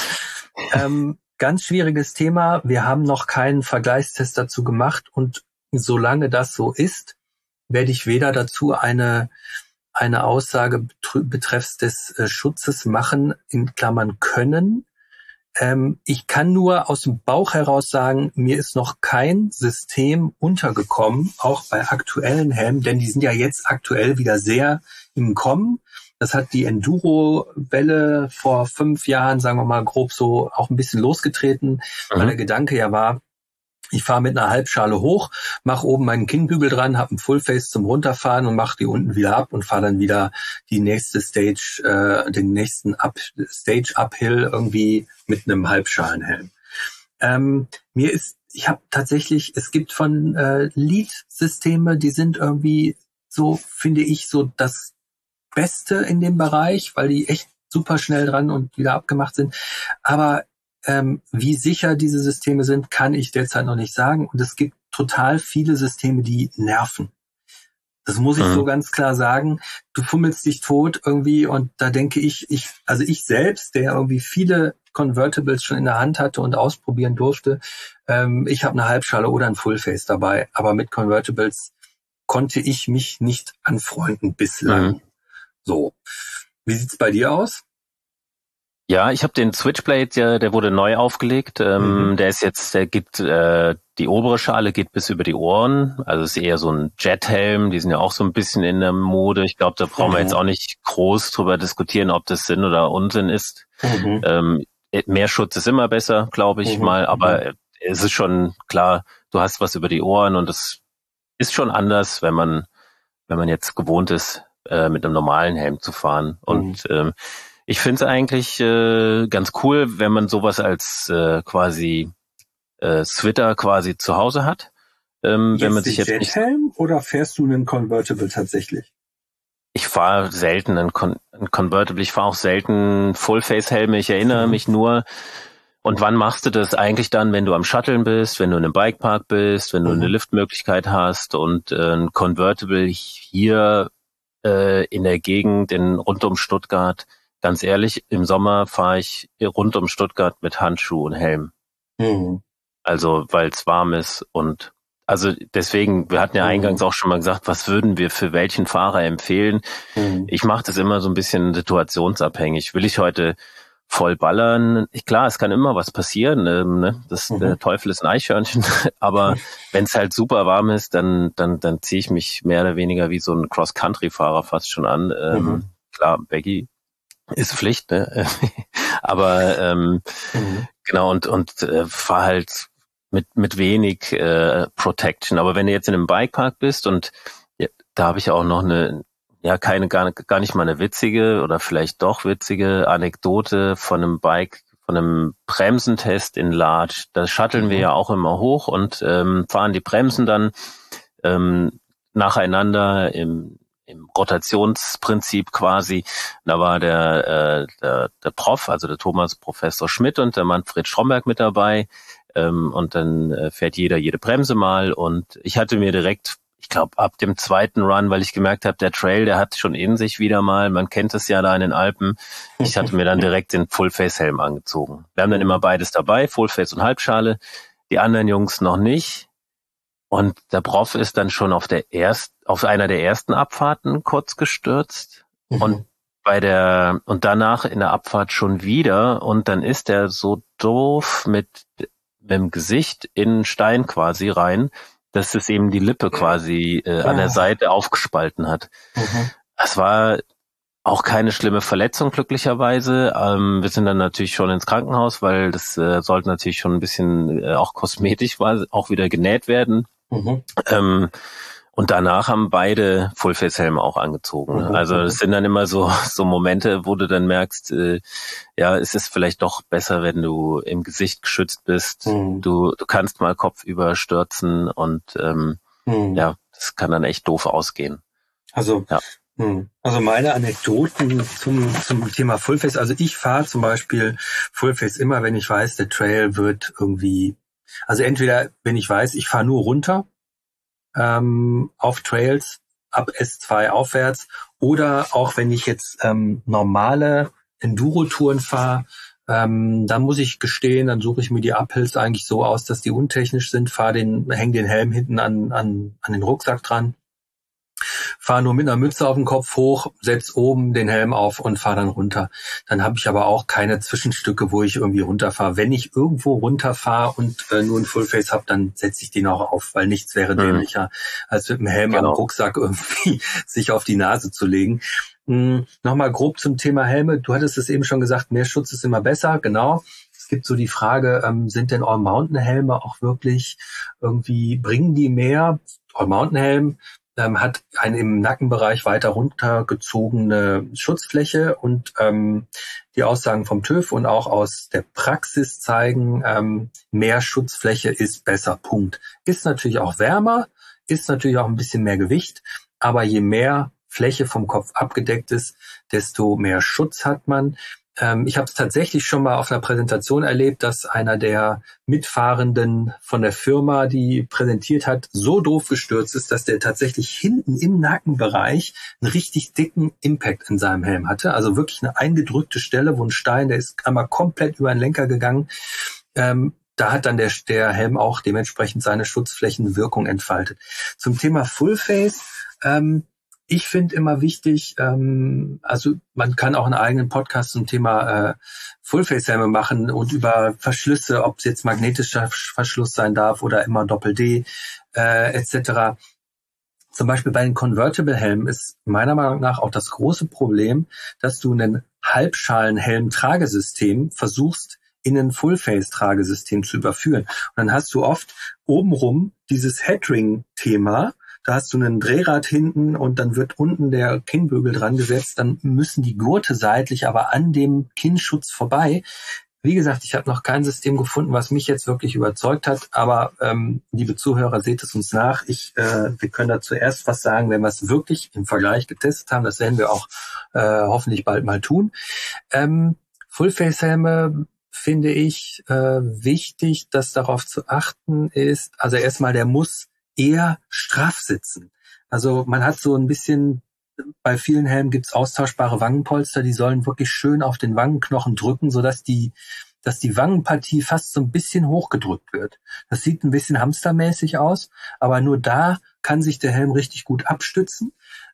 ähm, ganz schwieriges Thema. Wir haben noch keinen Vergleichstest dazu gemacht, und solange das so ist, werde ich weder dazu eine eine Aussage betreffs des äh, Schutzes machen, in Klammern können. Ähm, ich kann nur aus dem Bauch heraus sagen, mir ist noch kein System untergekommen, auch bei aktuellen Helmen, denn die sind ja jetzt aktuell wieder sehr im Kommen. Das hat die Enduro-Welle vor fünf Jahren, sagen wir mal grob so, auch ein bisschen losgetreten, mhm. weil der Gedanke ja war, ich fahre mit einer Halbschale hoch, mache oben meinen Kinnbügel dran, habe ein Fullface zum Runterfahren und mache die unten wieder ab und fahre dann wieder die nächste Stage, äh, den nächsten Up, Stage Uphill irgendwie mit einem Halbschalenhelm. Ähm, mir ist, ich habe tatsächlich, es gibt von äh, Lead-Systeme, die sind irgendwie so, finde ich, so das Beste in dem Bereich, weil die echt super schnell dran und wieder abgemacht sind. Aber Ähm, wie sicher diese Systeme sind, kann ich derzeit noch nicht sagen. Und es gibt total viele Systeme, die nerven. Das muss ich mhm. so ganz klar sagen. Du fummelst dich tot irgendwie, und da denke ich, ich, also ich selbst, der irgendwie viele Convertibles schon in der Hand hatte und ausprobieren durfte, ähm, ich habe eine Halbschale oder ein Fullface dabei, aber mit Convertibles konnte ich mich nicht anfreunden bislang. Mhm. So. Wie sieht's bei dir aus? Ja, ich habe den Switchblade, der, der wurde neu aufgelegt. Ähm, mhm. Der ist jetzt, der geht, äh, die obere Schale geht bis über die Ohren. Also ist eher so ein Jethelm. Die sind ja auch so ein bisschen in der Mode. Ich glaube, da brauchen mhm. wir jetzt auch nicht groß drüber diskutieren, ob das Sinn oder Unsinn ist. Mhm. Ähm, mehr Schutz ist immer besser, glaube ich mhm. mal. Aber mhm. es ist schon klar, du hast was über die Ohren, und es ist schon anders, wenn man, wenn man jetzt gewohnt ist, äh, mit einem normalen Helm zu fahren. Mhm. Und ähm, ich finde es eigentlich äh, ganz cool, wenn man sowas als äh, quasi äh, Switter quasi zu Hause hat. Ähm, wenn man sich jetzt nicht Jethelm, oder fährst du einen Convertible tatsächlich? Ich fahre selten einen, Con- einen Convertible. Ich fahre auch selten Fullface-Helme. Ich erinnere mhm. mich nur. Und wann machst du das eigentlich dann, wenn du am Shuttlen bist, wenn du in einem Bikepark bist, wenn du mhm. eine Liftmöglichkeit hast, und äh, ein Convertible hier äh, in der Gegend in rund um Stuttgart. Ganz ehrlich, im Sommer fahre ich rund um Stuttgart mit Handschuh und Helm. Mhm. Also, weil es warm ist, und also deswegen, wir hatten ja eingangs mhm. auch schon mal gesagt, was würden wir für welchen Fahrer empfehlen? Mhm. Ich mache das immer so ein bisschen situationsabhängig. Will ich heute voll ballern. Ich, klar, es kann immer was passieren. Ähm, ne? Das, mhm. Der Teufel ist ein Eichhörnchen. Aber wenn es halt super warm ist, dann dann dann ziehe ich mich mehr oder weniger wie so ein Cross-Country-Fahrer fast schon an. Ähm, mhm. Klar, Baggy ist Pflicht, ne? Aber ähm, mhm. genau, und und äh, fahr halt mit mit wenig äh, Protection. Aber wenn du jetzt in einem Bikepark bist und ja, da habe ich auch noch eine Ja, keine, gar, gar nicht mal eine witzige oder vielleicht doch witzige Anekdote von einem Bike, von einem Bremsentest in Larch. Da shutteln mhm. wir ja auch immer hoch und ähm, fahren die Bremsen dann ähm, nacheinander im, im Rotationsprinzip quasi. Da war der, äh, der, der Prof, also der Thomas Professor Schmidt und der Manfred Stromberg mit dabei. Ähm, und dann äh, fährt jeder jede Bremse mal und ich hatte mir direkt ich glaube, ab dem zweiten Run, weil ich gemerkt habe, der Trail, der hat schon in sich wieder mal, man kennt es ja da in den Alpen. Ich hatte mir dann direkt den Full-Face-Helm angezogen. Wir haben dann immer beides dabei, Full-Face und Halbschale, die anderen Jungs noch nicht. Und der Prof ist dann schon auf der erst, auf einer der ersten Abfahrten kurz gestürzt mhm. und bei der, und danach in der Abfahrt schon wieder und dann ist er so doof mit, mit dem Gesicht in einen Stein quasi rein, dass es eben die Lippe quasi äh, an der Seite aufgespalten hat. Mhm. Es war auch keine schlimme Verletzung, glücklicherweise. Ähm, wir sind dann natürlich schon ins Krankenhaus, weil das äh, sollte natürlich schon ein bisschen äh, auch kosmetisch war, auch wieder genäht werden. Mhm. Ähm, und danach haben beide Full-Face-Helme auch angezogen. Mhm. Also das sind dann immer so so Momente, wo du dann merkst, äh, ja, es ist vielleicht doch besser, wenn du im Gesicht geschützt bist. Mhm. Du du kannst mal kopfüber stürzen und ähm, mhm. ja, das kann dann echt doof ausgehen. Also ja. Also meine Anekdoten zum zum Thema Full-Face. Also ich fahre zum Beispiel Full-Face immer, wenn ich weiß, der Trail wird irgendwie, also entweder wenn ich weiß, ich fahre nur runter ähm, auf Trails ab S zwei aufwärts oder auch wenn ich jetzt ähm, normale Enduro-Touren fahre, ähm, dann muss ich gestehen, dann suche ich mir die Uphills eigentlich so aus, dass die untechnisch sind, fahre den, häng den Helm hinten an an an den Rucksack dran. Fahre nur mit einer Mütze auf dem Kopf hoch, setz oben den Helm auf und fahre dann runter. Dann habe ich aber auch keine Zwischenstücke, wo ich irgendwie runterfahre. Wenn ich irgendwo runterfahre und äh, nur ein Fullface habe, dann setze ich den auch auf, weil nichts wäre dämlicher, mhm. als mit dem Helm genau. am Rucksack irgendwie sich auf die Nase zu legen. Hm, nochmal grob zum Thema Helme. Du hattest es eben schon gesagt, mehr Schutz ist immer besser. Genau. Es gibt so die Frage, ähm, sind denn All-Mountain-Helme auch wirklich irgendwie, bringen die mehr? All-Mountain-Helm Ähm, hat eine im Nackenbereich weiter runtergezogene Schutzfläche und ähm, die Aussagen vom TÜV und auch aus der Praxis zeigen, ähm, mehr Schutzfläche ist besser, Punkt. Ist natürlich auch wärmer, ist natürlich auch ein bisschen mehr Gewicht, aber je mehr Fläche vom Kopf abgedeckt ist, desto mehr Schutz hat man. Ähm, ich habe es tatsächlich schon mal auf einer Präsentation erlebt, dass einer der Mitfahrenden von der Firma, die präsentiert hat, so doof gestürzt ist, dass der tatsächlich hinten im Nackenbereich einen richtig dicken Impact in seinem Helm hatte. Also wirklich eine eingedrückte Stelle, wo ein Stein, der ist einmal komplett über den Lenker gegangen. Ähm, da hat dann der, der Helm auch dementsprechend seine Schutzflächenwirkung entfaltet. Zum Thema Fullface, ähm, ich finde immer wichtig, ähm, also man kann auch einen eigenen Podcast zum Thema äh, Full-Face-Helme machen und über Verschlüsse, ob es jetzt magnetischer Verschluss sein darf oder immer Doppel-D äh, et cetera. Zum Beispiel bei den Convertible-Helmen ist meiner Meinung nach auch das große Problem, dass du einen Halbschalen-Helm-Tragesystem versuchst, in ein Full-Face-Tragesystem zu überführen. Und dann hast du oft obenrum dieses Headring-Thema. Da hast du einen Drehrad hinten und dann wird unten der Kinnbügel dran gesetzt. Dann müssen die Gurte seitlich aber an dem Kinnschutz vorbei. Wie gesagt, ich habe noch kein System gefunden, was mich jetzt wirklich überzeugt hat. Aber ähm, liebe Zuhörer, seht es uns nach. Ich, äh, wir können da zuerst was sagen, wenn wir es wirklich im Vergleich getestet haben. Das werden wir auch äh, hoffentlich bald mal tun. Ähm, Full-Face-Helme finde ich äh, wichtig, dass darauf zu achten ist. Also erstmal, der muss eher straff sitzen. Also man hat so ein bisschen, bei vielen Helmen gibt's austauschbare Wangenpolster, die sollen wirklich schön auf den Wangenknochen drücken, sodass die, dass die Wangenpartie fast so ein bisschen hochgedrückt wird. Das sieht ein bisschen hamstermäßig aus, aber nur da kann sich der Helm richtig gut abstützen.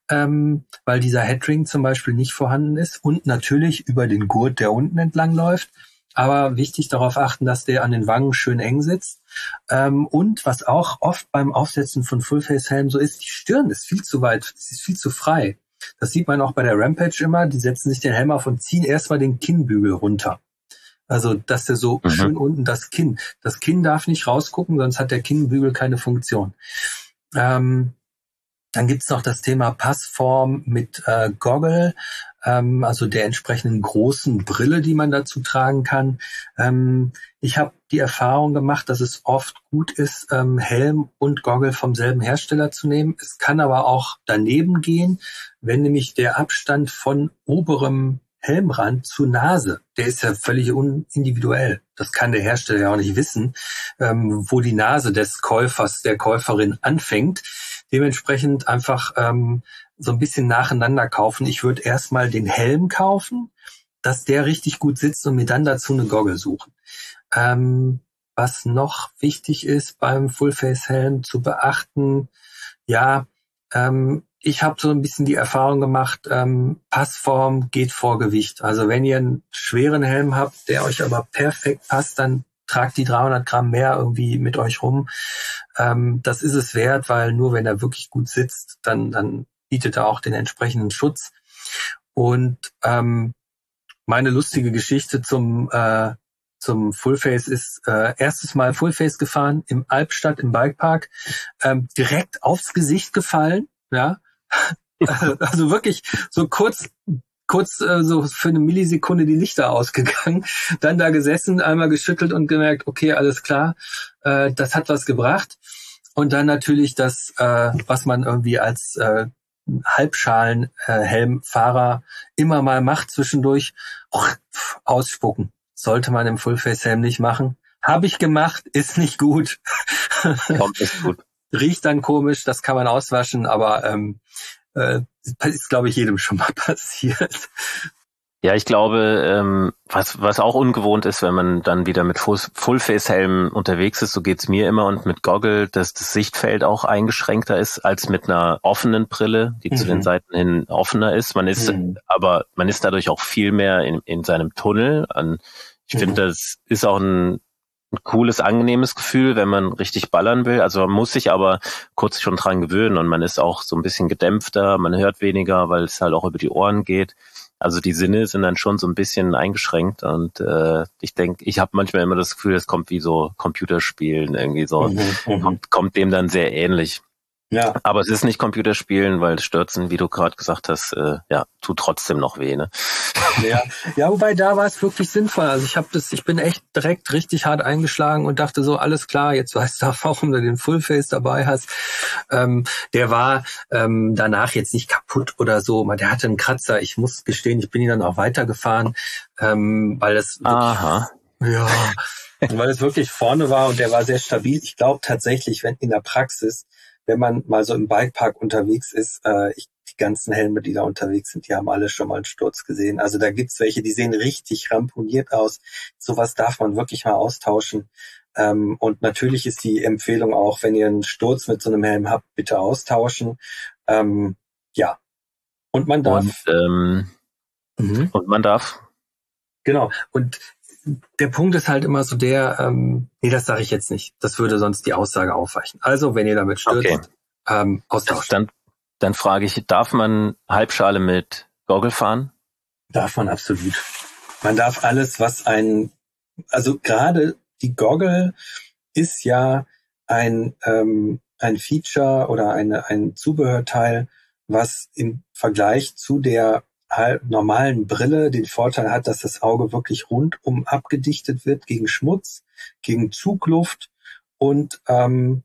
ähm, weil dieser Headring zum Beispiel nicht vorhanden ist und natürlich über den Gurt, der unten entlang läuft. Aber wichtig darauf achten, dass der an den Wangen schön eng sitzt. Ähm, und was auch oft beim Aufsetzen von Fullface-Helm so ist, die Stirn ist viel zu weit, sie ist viel zu frei. Das sieht man auch bei der Rampage immer. Die setzen sich den Helm auf und ziehen erstmal den Kinnbügel runter. Also, dass der so mhm. schön unten das Kinn. Das Kinn darf nicht rausgucken, sonst hat der Kinnbügel keine Funktion. Ähm, Dann gibt's noch das Thema Passform mit äh, Goggle, ähm, also der entsprechenden großen Brille, die man dazu tragen kann. Ähm, ich habe die Erfahrung gemacht, dass es oft gut ist, ähm, Helm und Goggle vom selben Hersteller zu nehmen. Es kann aber auch daneben gehen, wenn nämlich der Abstand von oberem Helmrand zu Nase, der ist ja völlig unindividuell. Das kann der Hersteller ja auch nicht wissen, ähm, wo die Nase des Käufers, der Käuferin anfängt. Dementsprechend einfach ähm, so ein bisschen nacheinander kaufen. Ich würde erstmal den Helm kaufen, dass der richtig gut sitzt und mir dann dazu eine Goggle suchen. Ähm, was noch wichtig ist beim Fullface-Helm zu beachten, ja, ähm, ich habe so ein bisschen die Erfahrung gemacht, ähm, Passform geht vor Gewicht. Also wenn ihr einen schweren Helm habt, der euch aber perfekt passt, dann tragt die dreihundert Gramm mehr irgendwie mit euch rum. Ähm, das ist es wert, weil nur wenn er wirklich gut sitzt, dann, dann bietet er auch den entsprechenden Schutz. Und ähm, meine lustige Geschichte zum äh, zum Fullface ist äh, erstes Mal Fullface gefahren im Albstadt im Bikepark, ähm, direkt aufs Gesicht gefallen, ja, also wirklich so kurz kurz äh, so für eine Millisekunde die Lichter ausgegangen, dann da gesessen, einmal geschüttelt und gemerkt, okay, alles klar, äh, das hat was gebracht. Und dann natürlich das, äh, was man irgendwie als äh, Halbschalen-Helmfahrer äh, immer mal macht zwischendurch, oh, pf, ausspucken. Sollte man im Fullface-Helm nicht machen. Habe ich gemacht, ist nicht gut. Kommt nicht gut. Riecht dann komisch, das kann man auswaschen, aber ähm, äh, ist, glaube ich, jedem schon mal passiert. Ja, ich glaube, ähm, was was auch ungewohnt ist, wenn man dann wieder mit Fullface-Helm unterwegs ist, so geht's mir immer, und mit Goggle, dass das Sichtfeld auch eingeschränkter ist als mit einer offenen Brille, die mhm. zu den Seiten hin offener ist. Man ist, mhm. aber man ist dadurch auch viel mehr in, in seinem Tunnel. Ich mhm. finde, das ist auch ein, ein cooles, angenehmes Gefühl, wenn man richtig ballern will. Also man muss sich aber kurz schon dran gewöhnen, und man ist auch so ein bisschen gedämpfter, man hört weniger, weil es halt auch über die Ohren geht. Also die Sinne sind dann schon so ein bisschen eingeschränkt, und äh, ich denke, ich habe manchmal immer das Gefühl, es kommt wie so Computerspielen irgendwie so, mhm, kommt, kommt dem dann sehr ähnlich. Ja. Aber es ist nicht Computerspielen, weil Stürzen, wie du gerade gesagt hast, äh, ja, tut trotzdem noch weh, ne? Ja, ja, wobei da war es wirklich sinnvoll. Also ich habe das, ich bin echt direkt richtig hart eingeschlagen und dachte so, alles klar, jetzt weißt du auch, warum du den Fullface dabei hast. Ähm, der war ähm, danach jetzt nicht kaputt oder so, der hatte einen Kratzer. Ich muss gestehen, ich bin ihn dann auch weitergefahren, ähm, weil das wirklich, Aha. ja, weil es wirklich vorne war und der war sehr stabil. Ich glaube tatsächlich, wenn in der Praxis, wenn man mal so im Bikepark unterwegs ist, äh, ich, die ganzen Helme, die da unterwegs sind, die haben alle schon mal einen Sturz gesehen. Also da gibt's welche, die sehen richtig ramponiert aus. Sowas darf man wirklich mal austauschen. Ähm, und natürlich ist die Empfehlung auch, wenn ihr einen Sturz mit so einem Helm habt, bitte austauschen. Ähm, ja. Und man darf. Und, ähm, mhm. und man darf. Genau. Und der Punkt ist halt immer so der, ähm, nee, das sage ich jetzt nicht. Das würde sonst die Aussage aufweichen. Also, wenn ihr damit stürzt, okay. ähm, austauschen. Dann, dann frage ich, darf man Halbschale mit Goggle fahren? Darf man absolut. Man darf alles, was ein, also gerade die Goggle ist ja ein, ähm, ein Feature oder eine, ein Zubehörteil, was im Vergleich zu der normalen Brille den Vorteil hat, dass das Auge wirklich rundum abgedichtet wird gegen Schmutz, gegen Zugluft und ähm,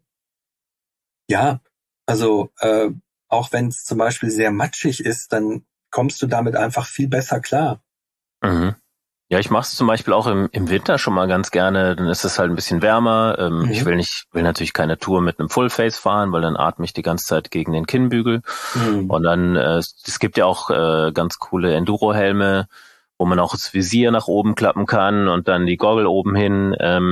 ja, also äh, auch wenn es zum Beispiel sehr matschig ist, dann kommst du damit einfach viel besser klar. Mhm. Ja, ich mache es zum Beispiel auch im, im Winter schon mal ganz gerne, dann ist es halt ein bisschen wärmer. Ähm, mhm. Ich will nicht, will natürlich keine Tour mit einem Fullface fahren, weil dann atme ich die ganze Zeit gegen den Kinnbügel. Mhm. Und dann, äh, es gibt ja auch äh, ganz coole Enduro-Helme, wo man auch das Visier nach oben klappen kann und dann die Goggle oben hin. Ähm,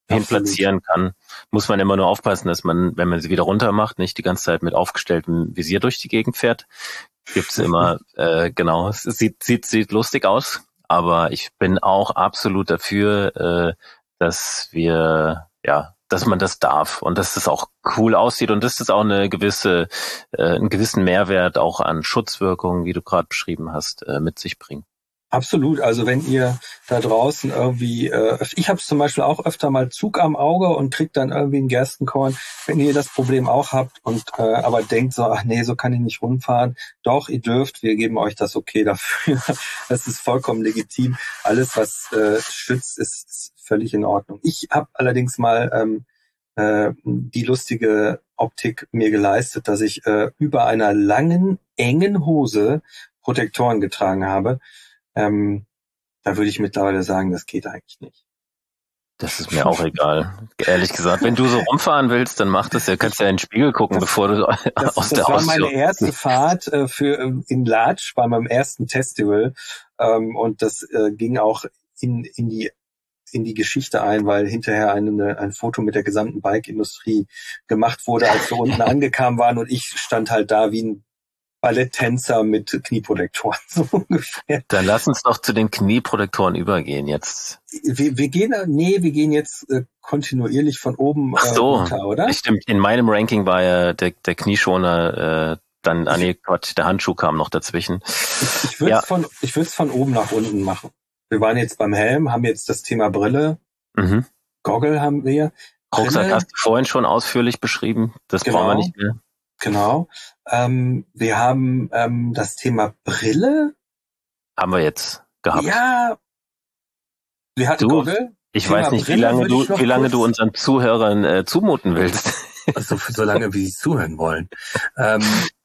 hin platzieren kann. Muss man immer nur aufpassen, dass man, wenn man sie wieder runter macht, nicht die ganze Zeit mit aufgestelltem Visier durch die Gegend fährt. Gibt's immer, äh, genau, es sieht, sieht, sieht lustig aus, aber ich bin auch absolut dafür, äh, dass wir, ja, dass man das darf und dass das auch cool aussieht und dass das auch eine gewisse, äh, einen gewissen Mehrwert auch an Schutzwirkungen, wie du gerade beschrieben hast, äh, mit sich bringt. Absolut. Also wenn ihr da draußen irgendwie, äh, ich habe zum Beispiel auch öfter mal Zug am Auge und kriegt dann irgendwie ein Gerstenkorn. Wenn ihr das Problem auch habt und äh, aber denkt so, ach nee, so kann ich nicht rumfahren. Doch, ihr dürft, wir geben euch das okay dafür. Das ist vollkommen legitim. Alles, was äh, schützt, ist, ist völlig in Ordnung. Ich habe allerdings mal ähm, äh, die lustige Optik mir geleistet, dass ich äh, über einer langen, engen Hose Protektoren getragen habe. Ähm, da würde ich mittlerweile sagen, das geht eigentlich nicht. Das ist mir auch egal, ehrlich gesagt. Wenn du so rumfahren willst, dann mach das ja. Kannst ja in den Spiegel gucken, das, bevor du das, aus das der war Haustür... meine erste Fahrt äh, für in Latsch bei meinem ersten Festival ähm, und das äh, ging auch in in die in die Geschichte ein, weil hinterher eine, ein Foto mit der gesamten Bike-Industrie gemacht wurde, als wir unten angekommen waren und ich stand halt da wie ein Balletttänzer mit Knieprotektoren, so ungefähr. Dann lass uns doch zu den Knieprotektoren übergehen jetzt. Wir, wir gehen, nee, wir gehen jetzt äh, kontinuierlich von oben äh, Ach so, runter, oder? Stimmt. In meinem Ranking war ja der, der Knieschoner, äh, dann, ah nee, Quatsch, der Handschuh kam noch dazwischen. Ich, ich würde es ja. von, ich würde es von oben nach unten machen. Wir waren jetzt beim Helm, haben jetzt das Thema Brille. Mhm. Goggle haben wir. Rucksack hast du vorhin schon ausführlich beschrieben. Das genau. brauchen wir nicht mehr. Genau. Ähm, wir haben ähm, das Thema Brille. Haben wir jetzt gehabt. Ja. Wir hatten du, Goggle. Ich Thema weiß nicht, Brille wie lange du, wie lange kurz, du unseren Zuhörern äh, zumuten willst. Also so lange, wie sie zuhören wollen. Ähm,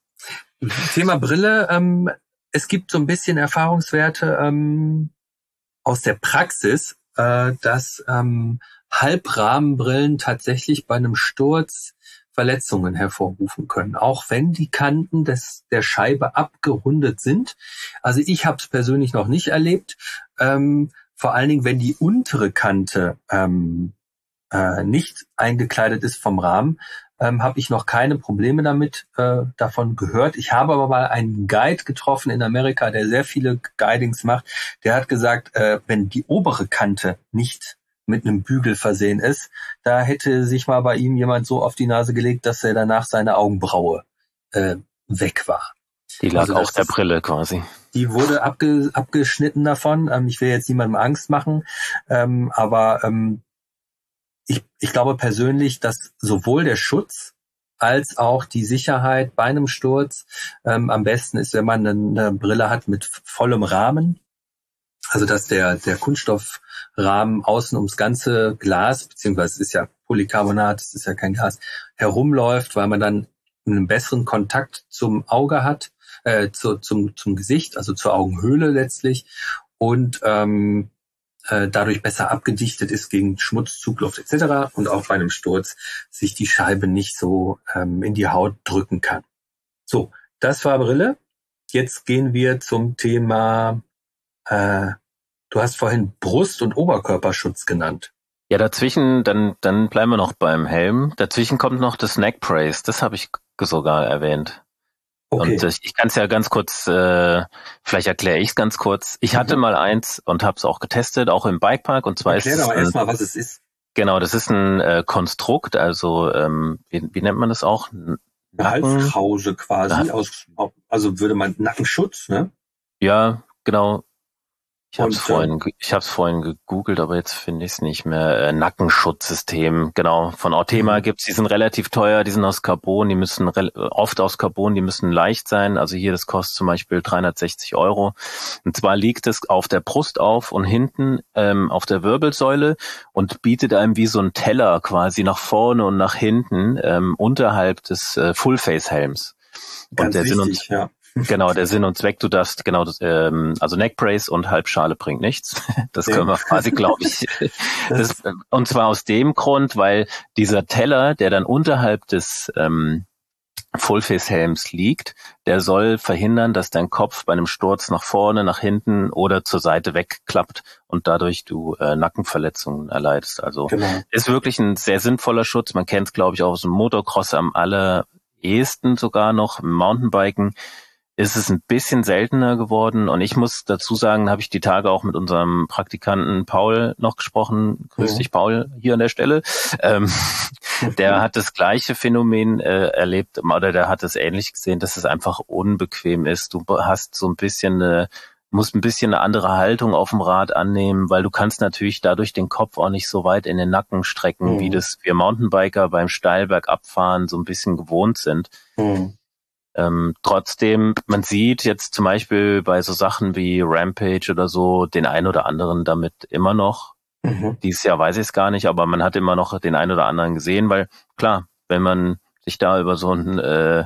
Thema Brille. Ähm, es gibt so ein bisschen Erfahrungswerte ähm, aus der Praxis, äh, dass ähm, Halbrahmenbrillen tatsächlich bei einem Sturz Verletzungen hervorrufen können, auch wenn die Kanten des, der Scheibe abgerundet sind. Also ich habe es persönlich noch nicht erlebt. Ähm, vor allen Dingen, wenn die untere Kante ähm, äh, nicht eingekleidet ist vom Rahmen, ähm, habe ich noch keine Probleme damit äh, davon gehört. Ich habe aber mal einen Guide getroffen in Amerika, der sehr viele Guidings macht. Der hat gesagt, äh, wenn die obere Kante nicht mit einem Bügel versehen ist, da hätte sich mal bei ihm jemand so auf die Nase gelegt, dass er danach seine Augenbraue äh, weg war. Die lag also auf der Brille quasi. Die wurde abge, abgeschnitten davon. Ähm, ich will jetzt niemandem Angst machen, ähm, aber ähm, ich, ich glaube persönlich, dass sowohl der Schutz als auch die Sicherheit bei einem Sturz ähm, am besten ist, wenn man eine, eine Brille hat mit vollem Rahmen. Also dass der der Kunststoffrahmen außen ums ganze Glas, beziehungsweise es ist ja Polycarbonat, es ist ja kein Glas, herumläuft, weil man dann einen besseren Kontakt zum Auge hat, äh, zu, zum zum Gesicht, also zur Augenhöhle letztlich und ähm, äh, dadurch besser abgedichtet ist gegen Schmutz, Zugluft et cetera und auch bei einem Sturz sich die Scheibe nicht so ähm, in die Haut drücken kann. So, das war Brille. Jetzt gehen wir zum Thema. Äh, du hast vorhin Brust- und Oberkörperschutz genannt. Ja, dazwischen, dann dann bleiben wir noch beim Helm. Dazwischen kommt noch das Neck Brace, das habe ich sogar erwähnt. Okay. Und ich, ich kann es ja ganz kurz, äh, vielleicht erkläre ich es ganz kurz. Ich hatte mhm. mal eins und habe es auch getestet, auch im Bikepark. Und zwar Erklär ist doch es erstmal, was es ist. Genau, das ist ein äh, Konstrukt, also ähm, wie, wie nennt man das auch? Eine Halskrause quasi, aus, also würde man Nackenschutz, ne? Ja, genau. Ich habe es Und, vorhin, ich habe es vorhin gegoogelt, aber jetzt finde ich es nicht mehr. Äh, Nackenschutzsystem, genau. Von Ortema Mhm. gibt's, die sind relativ teuer, die sind aus Carbon, die müssen re- oft aus Carbon, die müssen leicht sein. Also hier, das kostet zum Beispiel dreihundertsechzig Euro. Und zwar liegt es auf der Brust auf und hinten ähm, auf der Wirbelsäule und bietet einem wie so ein Teller quasi nach vorne und nach hinten ähm, unterhalb des äh, Full-Face-Helms. Ganz und der wichtig, Sinn und, ja. Genau, der Sinn und Zweck, du darfst, genau, das, ähm, also Neckbrace und Halbschale bringt nichts. Das Ja. können wir quasi, glaube ich. Das, und zwar aus dem Grund, weil dieser Teller, der dann unterhalb des, ähm, Fullface-Helms liegt, der soll verhindern, dass dein Kopf bei einem Sturz nach vorne, nach hinten oder zur Seite wegklappt und dadurch du äh, Nackenverletzungen erleidest. Also Genau. ist wirklich ein sehr sinnvoller Schutz. Man kennt es, glaube ich, auch aus dem Motocross am allerersten sogar noch. Im Mountainbiken ist es ein bisschen seltener geworden. Und ich muss dazu sagen, habe ich die Tage auch mit unserem Praktikanten Paul noch gesprochen. Grüß Ja. dich, Paul, hier an der Stelle. Ähm, der hat das gleiche Phänomen äh, erlebt, oder der hat es ähnlich gesehen, dass es einfach unbequem ist. Du hast so ein bisschen eine, musst ein bisschen eine andere Haltung auf dem Rad annehmen, weil du kannst natürlich dadurch den Kopf auch nicht so weit in den Nacken strecken, Mhm. wie das wir Mountainbiker beim Steilbergabfahren so ein bisschen gewohnt sind. Mhm. Ähm, trotzdem, man sieht jetzt zum Beispiel bei so Sachen wie Rampage oder so den einen oder anderen damit immer noch. Mhm. Dieses Jahr weiß ich es gar nicht, aber man hat immer noch den einen oder anderen gesehen, weil klar, wenn man sich da über so ein äh,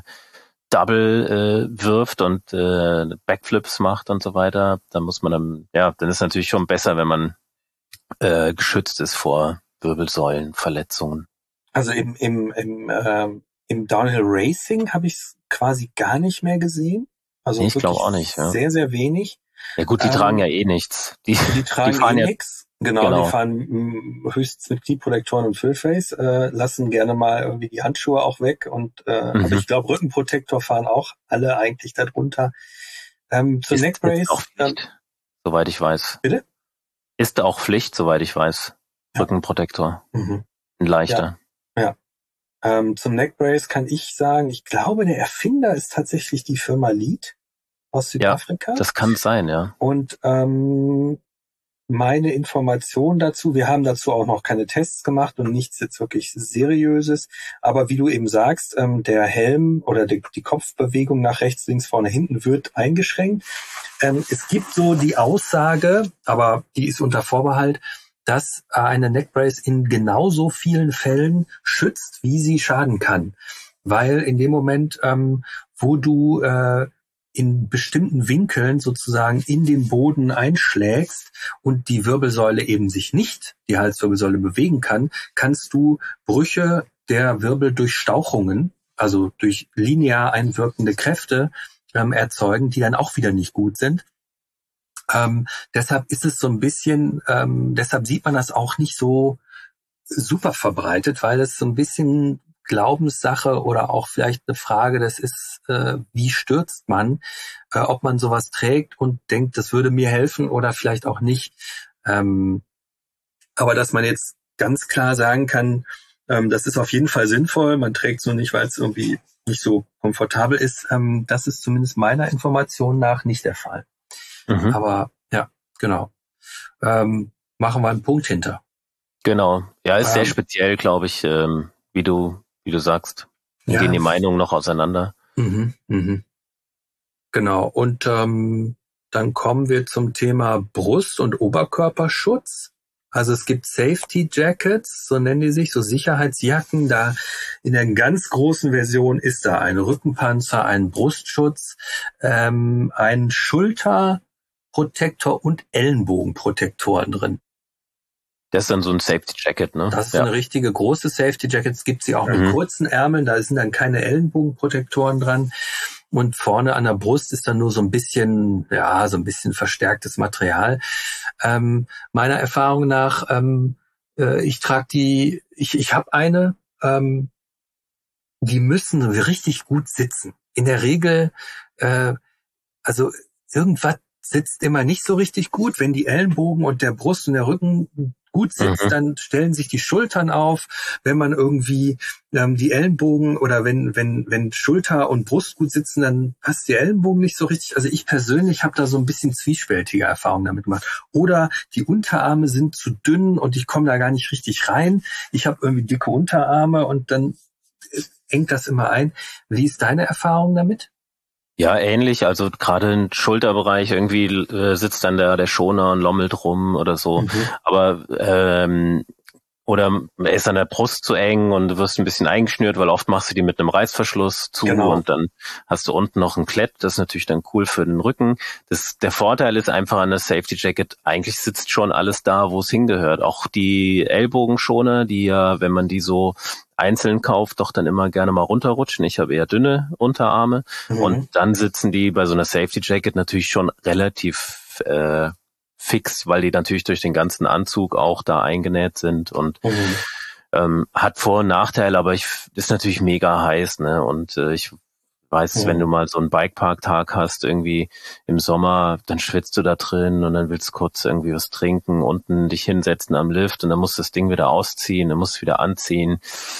Double äh, wirft und äh, Backflips macht und so weiter, dann muss man dann, ja, dann ist natürlich schon besser, wenn man äh, geschützt ist vor Wirbelsäulenverletzungen. Also im, im, im, ähm, im Downhill Racing habe ich es quasi gar nicht mehr gesehen. Also Nee, ich wirklich glaube auch nicht, ja. sehr, sehr wenig. Ja gut, die Ähm, tragen ja eh nichts. Die, Die tragen die fahren eh ja, nix. Genau, genau. die fahren mh, höchstens mit Knieprotektoren und Fullface, äh, lassen gerne mal irgendwie die Handschuhe auch weg und äh, Mhm. aber ich glaube Rückenprotektor fahren auch alle eigentlich darunter. Ähm, zur ist, Neckbrace. ist auch Ähm, Pflicht, soweit ich weiß. bitte? Ist auch Pflicht, soweit ich weiß. Ja. Rückenprotektor. Mhm. Ein leichter. Ähm, zum Neckbrace kann ich sagen, ich glaube, der Erfinder ist tatsächlich die Firma Lead aus Südafrika. Das kann sein, ja. Und ähm, meine Information dazu, wir haben dazu auch noch keine Tests gemacht und nichts jetzt wirklich Seriöses, aber wie du eben sagst, ähm, der Helm oder die, die Kopfbewegung nach rechts, links, vorne, hinten wird eingeschränkt. Ähm, es gibt so die Aussage, aber die ist unter Vorbehalt, dass eine Neckbrace in genauso vielen Fällen schützt, wie sie schaden kann. Weil in dem Moment, ähm, wo du äh, in bestimmten Winkeln sozusagen in den Boden einschlägst und die Wirbelsäule eben sich nicht, die Halswirbelsäule bewegen kann, kannst du Brüche der Wirbel durch Stauchungen, also durch linear einwirkende Kräfte ähm, erzeugen, die dann auch wieder nicht gut sind. Ähm, deshalb ist es so ein bisschen, ähm, deshalb sieht man das auch nicht so super verbreitet, weil es so ein bisschen Glaubenssache oder auch vielleicht eine Frage, das ist, äh, wie stürzt man, äh, ob man sowas trägt und denkt, das würde mir helfen oder vielleicht auch nicht. Ähm, aber dass man jetzt ganz klar sagen kann, ähm, das ist auf jeden Fall sinnvoll, man trägt so nicht, weil es irgendwie nicht so komfortabel ist, ähm, das ist zumindest meiner Information nach nicht der Fall. Mhm. Aber ja, genau. Ähm, machen wir einen Punkt hinter. Genau. Ja, ist sehr Ähm, speziell, glaube ich, ähm, wie du, wie du sagst. Da Ja. gehen die Meinungen noch auseinander. Mhm, mhm. Genau. Und ähm, dann kommen wir zum Thema Brust- und Oberkörperschutz. Also es gibt Safety Jackets, so nennen die sich, so Sicherheitsjacken. Da in der ganz großen Version ist da ein Rückenpanzer, ein Brustschutz, ähm, ein Schulterprotektor und Ellenbogenprotektoren drin. Das ist dann so ein Safety Jacket, ne? Das ist ja. eine richtige große Safety Jacket. Es gibt sie auch mit Mhm. kurzen Ärmeln, da sind dann keine Ellenbogenprotektoren dran. Und vorne an der Brust ist dann nur so ein bisschen, ja, so ein bisschen verstärktes Material. Ähm, meiner Erfahrung nach, ähm, äh, ich trage die, ich, ich habe eine, ähm, die müssen richtig gut sitzen. In der Regel, äh, also irgendwas sitzt immer nicht so richtig gut. Wenn die Ellenbogen und der Brust und der Rücken gut sitzt, Mhm. dann stellen sich die Schultern auf. Wenn man irgendwie ähm, die Ellenbogen oder wenn wenn wenn Schulter und Brust gut sitzen, dann passt die Ellenbogen nicht so richtig. Also ich persönlich habe da so ein bisschen zwiespältige Erfahrungen damit gemacht. Oder die Unterarme sind zu dünn und ich komme da gar nicht richtig rein. Ich habe irgendwie dicke Unterarme und dann äh, engt das immer ein. Wie ist deine Erfahrung damit? Ja, ähnlich. Also gerade im Schulterbereich irgendwie äh, sitzt dann der, der Schoner und lommelt rum oder so. Mhm. Aber ähm, Oder er ist an der Brust zu eng und du wirst ein bisschen eingeschnürt, weil oft machst du die mit einem Reißverschluss zu Genau. und dann hast du unten noch ein Klett, das ist natürlich dann cool für den Rücken. Das, der Vorteil ist einfach an der Safety Jacket, eigentlich sitzt schon alles da, wo es hingehört. Auch die Ellbogenschoner, die ja, wenn man die so einzeln kauft, doch dann immer gerne mal runterrutschen. Ich habe eher dünne Unterarme Mhm. und dann sitzen die bei so einer Safety Jacket natürlich schon relativ äh, fix, weil die natürlich durch den ganzen Anzug auch da eingenäht sind und Mhm. ähm, hat Vor- und Nachteile, aber ich ist natürlich mega heiß, ne? Und äh, ich weiß, Mhm. wenn du mal so einen Bikepark-Tag hast, irgendwie im Sommer, dann schwitzt du da drin und dann willst du kurz irgendwie was trinken, unten dich hinsetzen am Lift und dann musst du das Ding wieder ausziehen, dann musst du wieder anziehen.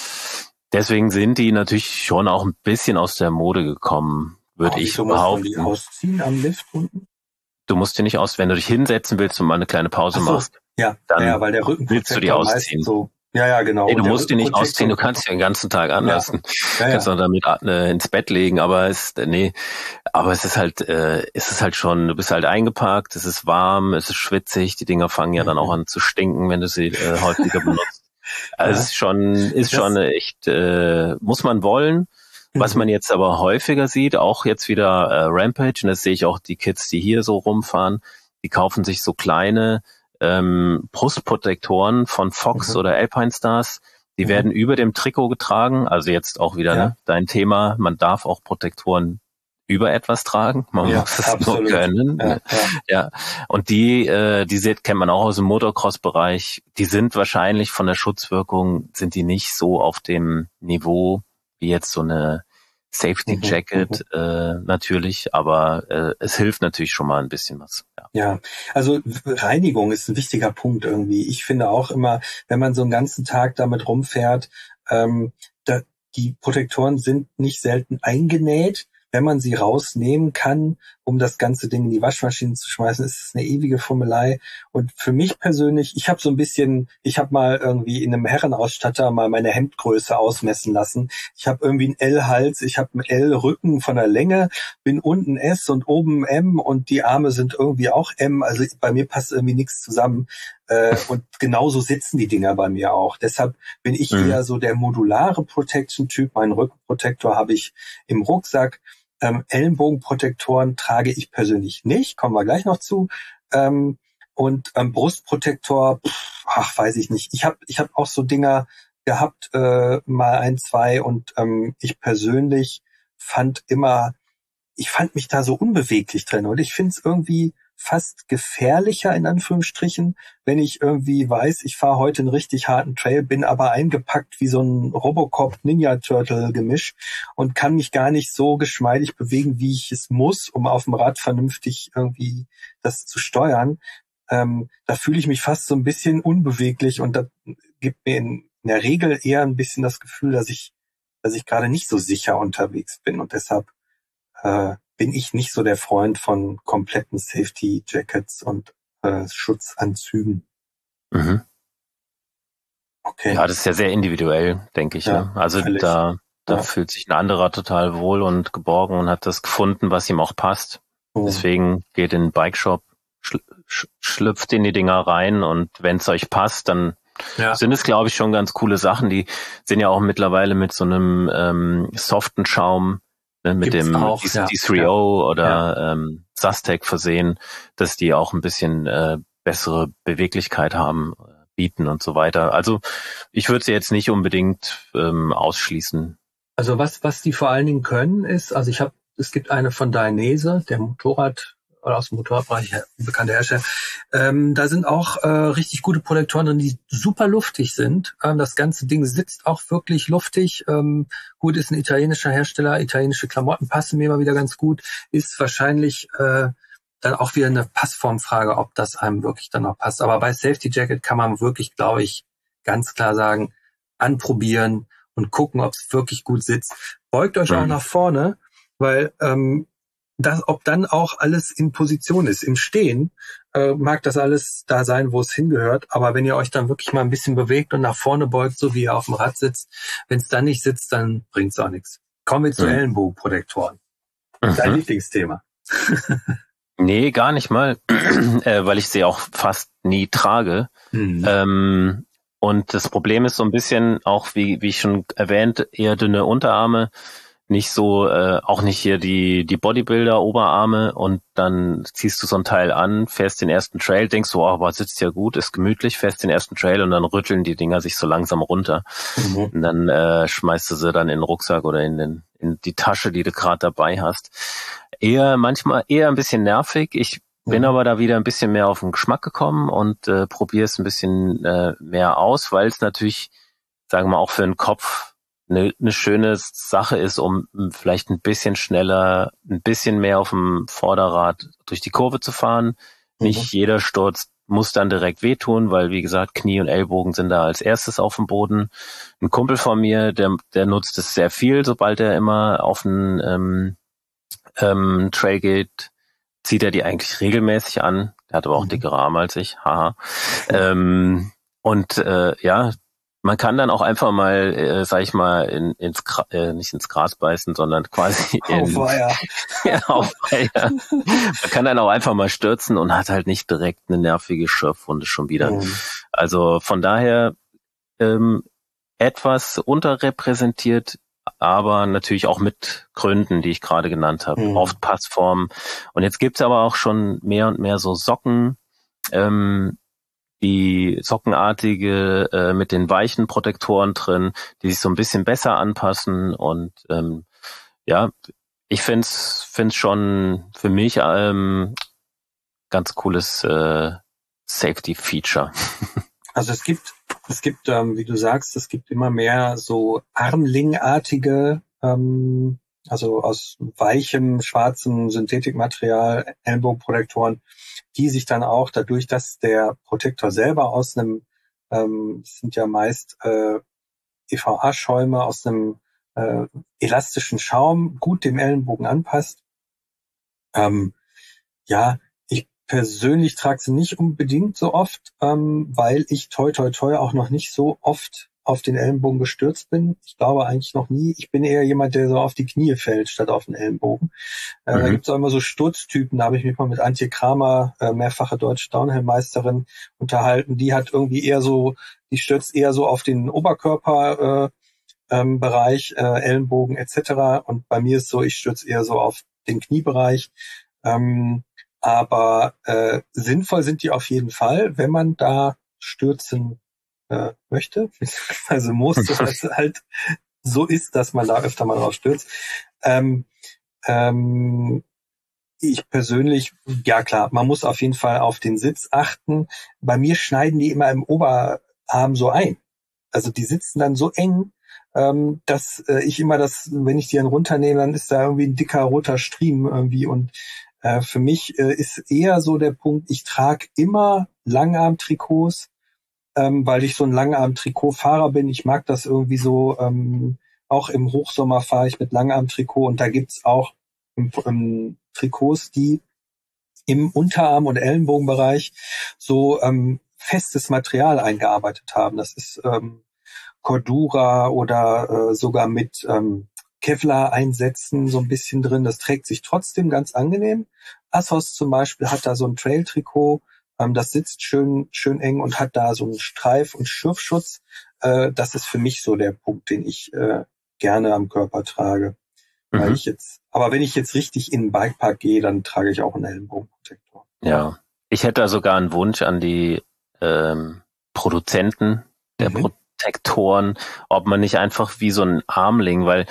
Deswegen sind die natürlich schon auch ein bisschen aus der Mode gekommen, würde Oh, ich wieso muss man behaupten. die ausziehen am Lift unten? Du musst dir nicht aus, wenn du dich hinsetzen willst und mal eine kleine Pause Ach so, machst, ja, dann ja, weil der willst du die Rückenprotektor ausziehen. meist so, ja, ja, genau. Nee, du Und der musst die nicht Rückenprotektor- ausziehen, du kannst die den ganzen Tag anlassen. Ja, ja. Kannst auch damit äh, ins Bett legen, aber es, nee, aber es ist halt, äh, es ist halt schon, du bist halt eingepackt, es ist warm, es ist schwitzig, die Dinger fangen ja dann auch an zu stinken, wenn du sie äh, häufiger benutzt. Also Ja. es ist schon, ist Das- schon echt, äh, muss man wollen. Was Mhm. man jetzt aber häufiger sieht, auch jetzt wieder äh, Rampage, und das sehe ich auch die Kids, die hier so rumfahren, die kaufen sich so kleine ähm, Brustprotektoren von Fox Mhm. oder Alpine Stars. Die Mhm. werden über dem Trikot getragen. Also jetzt auch wieder Ja. ne, dein Thema. Man darf auch Protektoren über etwas tragen. Man Ja, muss es absolut. nur können. Ja, ne? ja. Ja. Und die, äh, die sind, kennt man auch aus dem Motocross-Bereich. Die sind wahrscheinlich von der Schutzwirkung, sind die nicht so auf dem Niveau wie jetzt so eine Safety Mhm, Jacket äh, natürlich, aber äh, es hilft natürlich schon mal ein bisschen was. Ja. Ja, also Reinigung ist ein wichtiger Punkt irgendwie. Ich finde auch immer, wenn man so einen ganzen Tag damit rumfährt, ähm, da, die Protektoren sind nicht selten eingenäht. Wenn man sie rausnehmen kann, um das ganze Ding in die Waschmaschine zu schmeißen, ist es eine ewige Fummelei. Und für mich persönlich, ich habe so ein bisschen, ich habe mal irgendwie in einem Herrenausstatter mal meine Hemdgröße ausmessen lassen. Ich habe irgendwie einen L-Hals, ich habe einen L-Rücken von der Länge, bin unten S und oben M und die Arme sind irgendwie auch M. Also bei mir passt irgendwie nichts zusammen. Äh, und genauso sitzen die Dinger bei mir auch. Deshalb bin ich Mhm. eher so der modulare Protection-Typ. Meinen Rückenprotektor habe ich im Rucksack. Ähm, Ellenbogenprotektoren trage ich persönlich nicht, kommen wir gleich noch zu. Ähm, und ähm, Brustprotektor, pff, ach, weiß ich nicht. Ich habe ich hab auch so Dinger gehabt, äh, mal ein, zwei und ähm, ich persönlich fand immer, ich fand mich da so unbeweglich drin und ich finde es irgendwie fast gefährlicher, in Anführungsstrichen, wenn ich irgendwie weiß, ich fahre heute einen richtig harten Trail, bin aber eingepackt wie so ein Robocop-Ninja-Turtle-Gemisch und kann mich gar nicht so geschmeidig bewegen, wie ich es muss, um auf dem Rad vernünftig irgendwie das zu steuern. Ähm, da fühle ich mich fast so ein bisschen unbeweglich und das gibt mir in, in der Regel eher ein bisschen das Gefühl, dass ich, dass ich gerade nicht so sicher unterwegs bin und deshalb äh, bin ich nicht so der Freund von kompletten Safety Jackets und äh, Schutzanzügen. Mhm. Okay. Ja, das ist ja sehr individuell, denke ich. Ja, Ne? Also völlig. da, da Ja. fühlt sich ein anderer total wohl und geborgen und hat das gefunden, was ihm auch passt. Oh. Deswegen geht in den Bike-Shop, schl sch schlüpft in die Dinger rein und wenn es euch passt, dann Ja. sind es, glaube ich, schon ganz coole Sachen. Die sind ja auch mittlerweile mit so einem ähm, soften Schaum, ne, mit Gibt's dem auch, D ja. drei O oder ähm, Sustec versehen, dass die auch ein bisschen äh, bessere Beweglichkeit haben, äh, bieten und so weiter. Also ich würde sie jetzt nicht unbedingt ähm, ausschließen. Also was was die vor allen Dingen können ist, also ich habe, es gibt eine von Dainese, der Motorrad oder aus dem Motorradbereich her, bekannte Hersteller. Ähm, da sind auch äh, richtig gute Protektoren drin, die super luftig sind. Ähm, das ganze Ding sitzt auch wirklich luftig. Ähm, gut, ist ein italienischer Hersteller, italienische Klamotten passen mir immer wieder ganz gut. Ist wahrscheinlich äh, dann auch wieder eine Passformfrage, ob das einem wirklich dann auch passt. Aber bei Safety Jacket kann man wirklich, glaube ich, ganz klar sagen, anprobieren und gucken, ob es wirklich gut sitzt. Beugt euch Mhm. auch nach vorne, weil ähm, das, ob dann auch alles in Position ist. Im Stehen äh, mag das alles da sein, wo es hingehört, aber wenn ihr euch dann wirklich mal ein bisschen bewegt und nach vorne beugt, so wie ihr auf dem Rad sitzt, wenn es dann nicht sitzt, dann bringt's auch nichts. Kommen wir zu Mhm. Ellenbogenprotektoren. Dein Mhm. Lieblingsthema. Nee, gar nicht mal, äh, weil ich sie auch fast nie trage. Mhm. Ähm, Und das Problem ist so ein bisschen auch, wie wie ich schon erwähnt, eher dünne Unterarme, nicht so, äh, auch nicht hier die die Bodybuilder-Oberarme und dann ziehst du so ein Teil an, fährst den ersten Trail, denkst du, oh, aber sitzt ja gut, ist gemütlich, fährst den ersten Trail und dann rütteln die Dinger sich so langsam runter. Mhm. Und dann äh, schmeißt du sie dann in den Rucksack oder in den in die Tasche, die du gerade dabei hast. Eher manchmal eher ein bisschen nervig. Ich bin aber da wieder ein bisschen mehr auf den Geschmack gekommen und äh, probiere es ein bisschen äh, mehr aus, weil es natürlich, sagen wir auch für den Kopf eine, eine schöne Sache ist, um vielleicht ein bisschen schneller, ein bisschen mehr auf dem Vorderrad durch die Kurve zu fahren. Mhm. Nicht jeder Sturz muss dann direkt wehtun, weil wie gesagt, Knie und Ellbogen sind da als erstes auf dem Boden. Ein Kumpel von mir, der der nutzt es sehr viel, sobald er immer auf den ähm, ähm, Trail geht, zieht er die eigentlich regelmäßig an. Der hat aber auch mhm. dickere Arme als ich. Haha. Ähm, und äh, ja, man kann dann auch einfach mal, äh, sag ich mal, in, ins Gra- äh, nicht ins Gras beißen, sondern quasi in, auf Feuer. ja, auf Feuer. Man kann dann auch einfach mal stürzen und hat halt nicht direkt eine nervige Schürfwunde schon wieder. Mhm. Also von daher ähm, etwas unterrepräsentiert, aber natürlich auch mit Gründen, die ich gerade genannt habe. Mhm. Oft Passform. Und jetzt gibt's aber auch schon mehr und mehr so Socken, ähm, die sockenartige äh, mit den weichen Protektoren drin, die sich so ein bisschen besser anpassen. Und ähm, ja, ich find's find's schon für mich ähm, ganz cooles äh, Safety-Feature. Also es gibt, es gibt, ähm, wie du sagst, es gibt immer mehr so Armling-artige, ähm, also aus weichem, schwarzem Synthetikmaterial, Ellenbogenprotektoren, die sich dann auch dadurch, dass der Protektor selber aus einem, ähm, sind ja meist äh, E V A-Schäume aus einem äh, elastischen Schaum, gut dem Ellenbogen anpasst. Ähm, ja, ich persönlich trage sie nicht unbedingt so oft, ähm, weil ich toi toi toi auch noch nicht so oft auf den Ellenbogen gestürzt bin. Ich glaube eigentlich noch nie. Ich bin eher jemand, der so auf die Knie fällt, statt auf den Ellenbogen. Äh, mhm. Da gibt es auch immer so Sturztypen. Da habe ich mich mal mit Antje Kramer, äh, mehrfache deutsche Downhill-Meisterin, unterhalten. Die hat irgendwie eher so, die stürzt eher so auf den Oberkörper, äh, ähm, Bereich, äh, Ellenbogen et cetera. Und bei mir ist so, ich stürze eher so auf den Kniebereich. Ähm, aber äh, sinnvoll sind die auf jeden Fall, wenn man da stürzen äh, möchte, also muss, dass es halt so ist, dass man da öfter mal drauf stürzt. Ähm, ähm, ich persönlich, ja klar, man muss auf jeden Fall auf den Sitz achten. Bei mir schneiden die immer im Oberarm so ein. Also die sitzen dann so eng, ähm, dass äh, ich immer das, wenn ich die dann runternehme, dann ist da irgendwie ein dicker roter Striemen irgendwie. Und äh, für mich äh, ist eher so der Punkt, ich trage immer Langarm-Trikots, ähm, weil ich so ein Langarm-Trikot-Fahrer bin. Ich mag das irgendwie so, ähm, auch im Hochsommer fahre ich mit Langarm-Trikot und da gibt's auch im, im Trikots, die im Unterarm- und Ellenbogenbereich so ähm, festes Material eingearbeitet haben. Das ist ähm, Cordura oder äh, sogar mit ähm, Kevlar-Einsätzen so ein bisschen drin. Das trägt sich trotzdem ganz angenehm. Assos zum Beispiel hat da so ein Trail-Trikot, ähm, das sitzt schön schön eng und hat da so einen Streif- und Schürfschutz. Äh, das ist für mich so der Punkt, den ich äh, gerne am Körper trage. Mhm. Weil ich jetzt, aber wenn ich jetzt richtig in den Bikepark gehe, dann trage ich auch einen Ellenbogenprotektor. Ja, ich hätte da sogar einen Wunsch an die ähm, Produzenten der mhm. Protektoren, ob man nicht einfach wie so ein Armling, weil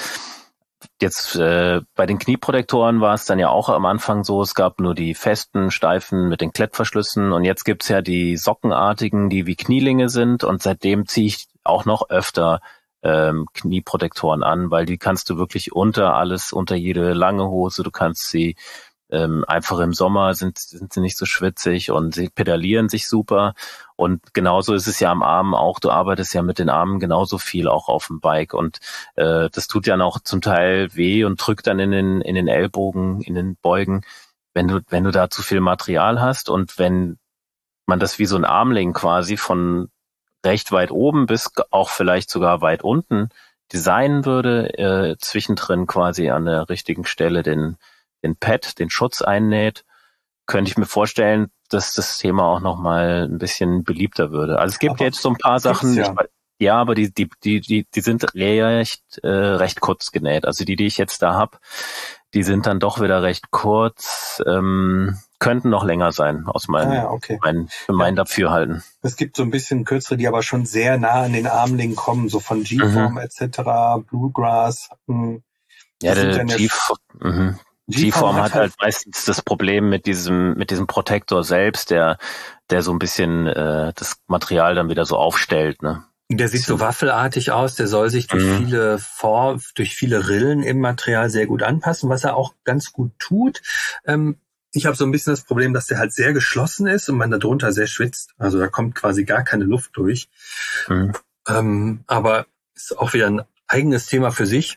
jetzt äh, bei den Knieprotektoren war es dann ja auch am Anfang so, es gab nur die festen, steifen mit den Klettverschlüssen und jetzt gibt's ja die sockenartigen, die wie Knielinge sind und seitdem ziehe ich auch noch öfter ähm, Knieprotektoren an, weil die kannst du wirklich unter alles, unter jede lange Hose, du kannst sie ähm, einfach im Sommer sind, sind sie nicht so schwitzig und sie pedalieren sich super und genauso ist es ja am Arm auch, du arbeitest ja mit den Armen genauso viel auch auf dem Bike und äh, das tut ja auch zum Teil weh und drückt dann in den, in den Ellbogen, in den Beugen, wenn du, wenn du da zu viel Material hast und wenn man das wie so ein Armling quasi von recht weit oben bis auch vielleicht sogar weit unten designen würde, äh, zwischendrin quasi an der richtigen Stelle den den Pad, den Schutz einnäht, könnte ich mir vorstellen, dass das Thema auch nochmal ein bisschen beliebter würde. Also es gibt aber jetzt so ein paar Sachen, ja. Ich, ja, aber die, die, die, die, die sind recht, äh, recht kurz genäht. Also die, die ich jetzt da hab, die sind dann doch wieder recht kurz, ähm, könnten noch länger sein, aus meinem, ah, ja, okay. mein, für mein ja. Dafürhalten. Es gibt so ein bisschen kürzere, die aber schon sehr nah an den Armlingen kommen, so von G-Form mhm. et cetera, Bluegrass. Mh. Ja, der G-Form G-Form hat halt meistens das Problem mit diesem, mit diesem Protektor selbst, der, der so ein bisschen äh, das Material dann wieder so aufstellt, ne? Der sieht so waffelartig aus, der soll sich durch mhm. viele Vor, durch viele Rillen im Material sehr gut anpassen, was er auch ganz gut tut. Ähm, ich habe so ein bisschen das Problem, dass der halt sehr geschlossen ist und man da drunter sehr schwitzt. Also da kommt quasi gar keine Luft durch. Mhm. Ähm, aber ist auch wieder ein eigenes Thema für sich.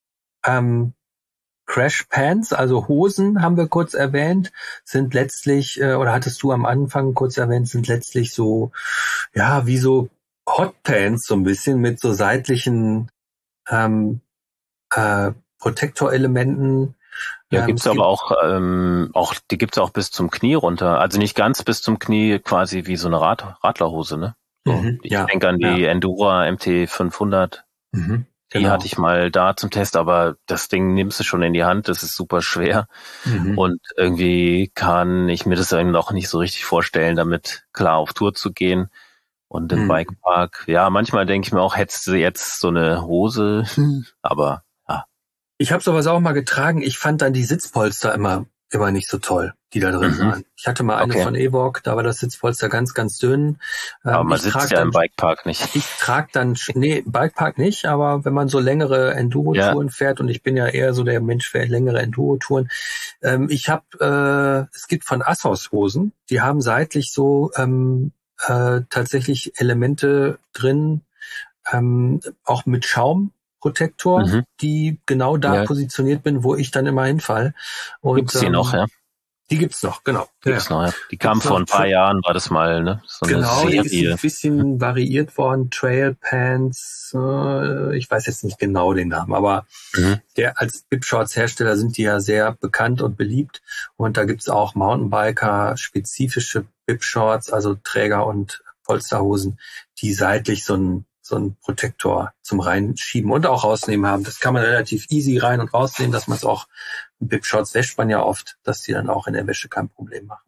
Ähm, Crash Pants, also Hosen, haben wir kurz erwähnt, sind letztlich, äh, oder hattest du am Anfang kurz erwähnt, sind letztlich so, ja, wie so Hotpants so ein bisschen mit so seitlichen ähm, äh, Protektorelementen. Ja, ähm, gibt's aber gibt auch, ähm, auch, die gibt's auch bis zum Knie runter. Also nicht ganz bis zum Knie, quasi wie so eine Rad, Radlerhose, ne? So, mhm, ich ja, denke an die ja. Endura M T fünfhundert. Mhm, die genau. hatte ich mal da zum Test, aber das Ding nimmst du schon in die Hand, das ist super schwer. Mhm. Und irgendwie kann ich mir das eben noch nicht so richtig vorstellen, damit klar auf Tour zu gehen. Und im hm. Bikepark, ja, manchmal denke ich mir auch, hättest du jetzt so eine Hose, aber ja. Ich habe sowas auch mal getragen. Ich fand dann die Sitzpolster immer immer nicht so toll, die da drin mhm. waren. Ich hatte mal eine okay. von Evoque, da war das Sitzpolster ganz, ganz dünn. Aber ähm, man sitzt ja dann, im Bikepark nicht. Ich trage dann, nee, Bikepark nicht, aber wenn man so längere Enduro-Touren ja. fährt, und ich bin ja eher so der Mensch für längere Enduro-Touren, ähm, ich habe, äh, es gibt von Assos Hosen, die haben seitlich so ähm, Äh, tatsächlich Elemente drin, ähm, auch mit Schaumprotektor, mhm. die genau da ja. positioniert bin, wo ich dann immer hinfall. Und, gibt's die ähm, noch, ja? Die gibt's noch, genau. Gibt's ja. noch, ja. Die kam vor ein paar Jahren, war das mal, ne? So genau, eine die ist ein bisschen variiert worden. Trail Pants, äh, ich weiß jetzt nicht genau den Namen, aber mhm. der als Bib-Shorts-Hersteller sind die ja sehr bekannt und beliebt. Und da gibt's auch Mountainbiker-spezifische Bib-Shorts, also Träger und Polsterhosen, die seitlich so ein so ein Protektor zum Reinschieben und auch rausnehmen haben. Das kann man relativ easy rein und rausnehmen, dass man es auch, Bib-Shorts wäscht man ja oft, dass die dann auch in der Wäsche kein Problem machen.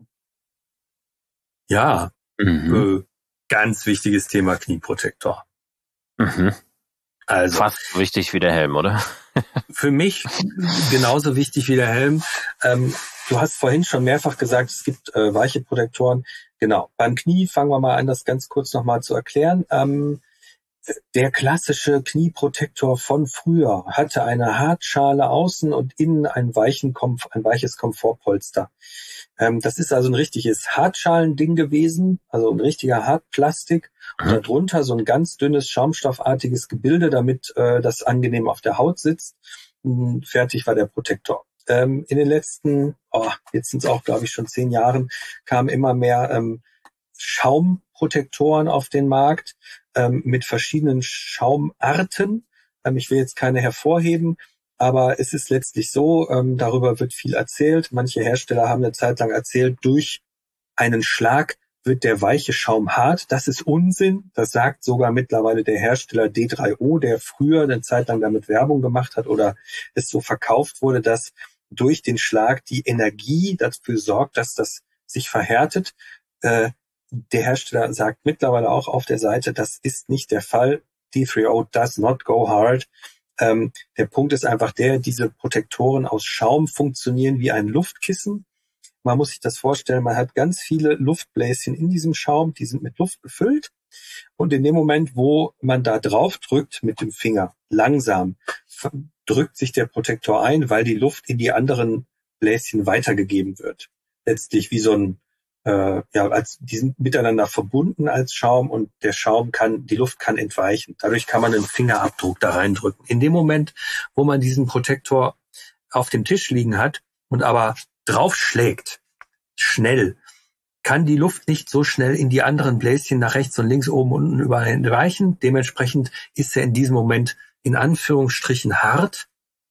Ja, mhm. äh, ganz wichtiges Thema Knieprotektor. Mhm. Also fast so wichtig wie der Helm, oder? Für mich genauso wichtig wie der Helm. Ähm, du hast vorhin schon mehrfach gesagt, es gibt äh, weiche Protektoren. Genau, beim Knie fangen wir mal an, das ganz kurz nochmal zu erklären. Ähm, Der klassische Knieprotektor von früher hatte eine Hartschale außen und innen ein, weichen Komf- ein weiches Komfortpolster. Ähm, das ist also ein richtiges Hartschalending gewesen, also ein richtiger Hartplastik. Und darunter so ein ganz dünnes, schaumstoffartiges Gebilde, damit äh, das angenehm auf der Haut sitzt. Und fertig war der Protektor. Ähm, in den letzten, oh, jetzt sind es auch, glaube ich, schon zehn Jahren, kamen immer mehr ähm, Schaumprotektoren auf den Markt ähm, mit verschiedenen Schaumarten. Ähm, ich will jetzt keine hervorheben, aber es ist letztlich so, ähm, darüber wird viel erzählt. Manche Hersteller haben eine Zeit lang erzählt, durch einen Schlag wird der weiche Schaum hart. Das ist Unsinn. Das sagt sogar mittlerweile der Hersteller D drei O, der früher eine Zeit lang damit Werbung gemacht hat oder es so verkauft wurde, dass durch den Schlag die Energie dafür sorgt, dass das sich verhärtet. Äh, Der Hersteller sagt mittlerweile auch auf der Seite, das ist nicht der Fall. D drei O does not go hard. Ähm, der Punkt ist einfach der, diese Protektoren aus Schaum funktionieren wie ein Luftkissen. Man muss sich das vorstellen, man hat ganz viele Luftbläschen in diesem Schaum, die sind mit Luft befüllt. Und in dem Moment, wo man da drauf drückt mit dem Finger, langsam, drückt sich der Protektor ein, weil die Luft in die anderen Bläschen weitergegeben wird. Letztlich wie so ein Äh, ja, als die sind miteinander verbunden als Schaum und der Schaum kann, die Luft kann entweichen. Dadurch kann man einen Fingerabdruck da reindrücken. In dem Moment, wo man diesen Protektor auf dem Tisch liegen hat und aber draufschlägt, schnell, kann die Luft nicht so schnell in die anderen Bläschen nach rechts und links, oben, unten überall entweichen. Dementsprechend ist er in diesem Moment in Anführungsstrichen hart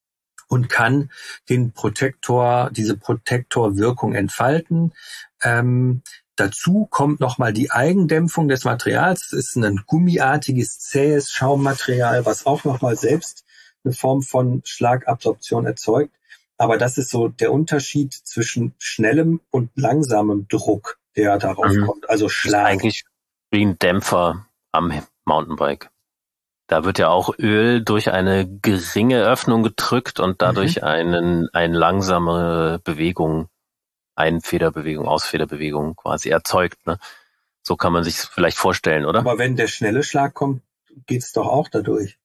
und kann den Protektor, diese Protektorwirkung entfalten. Ähm, dazu kommt nochmal die Eigendämpfung des Materials. Es ist ein gummiartiges, zähes Schaummaterial, was auch nochmal selbst eine Form von Schlagabsorption erzeugt. Aber das ist so der Unterschied zwischen schnellem und langsamem Druck, der darauf mhm. kommt. Also Schlag. Das ist eigentlich wie ein Dämpfer am Mountainbike. Da wird ja auch Öl durch eine geringe Öffnung gedrückt und dadurch mhm. einen, eine langsame Bewegung, Einfederbewegung, Ausfederbewegung quasi erzeugt. Ne? So kann man sich vielleicht vorstellen, oder? Aber wenn der schnelle Schlag kommt, geht's doch auch dadurch.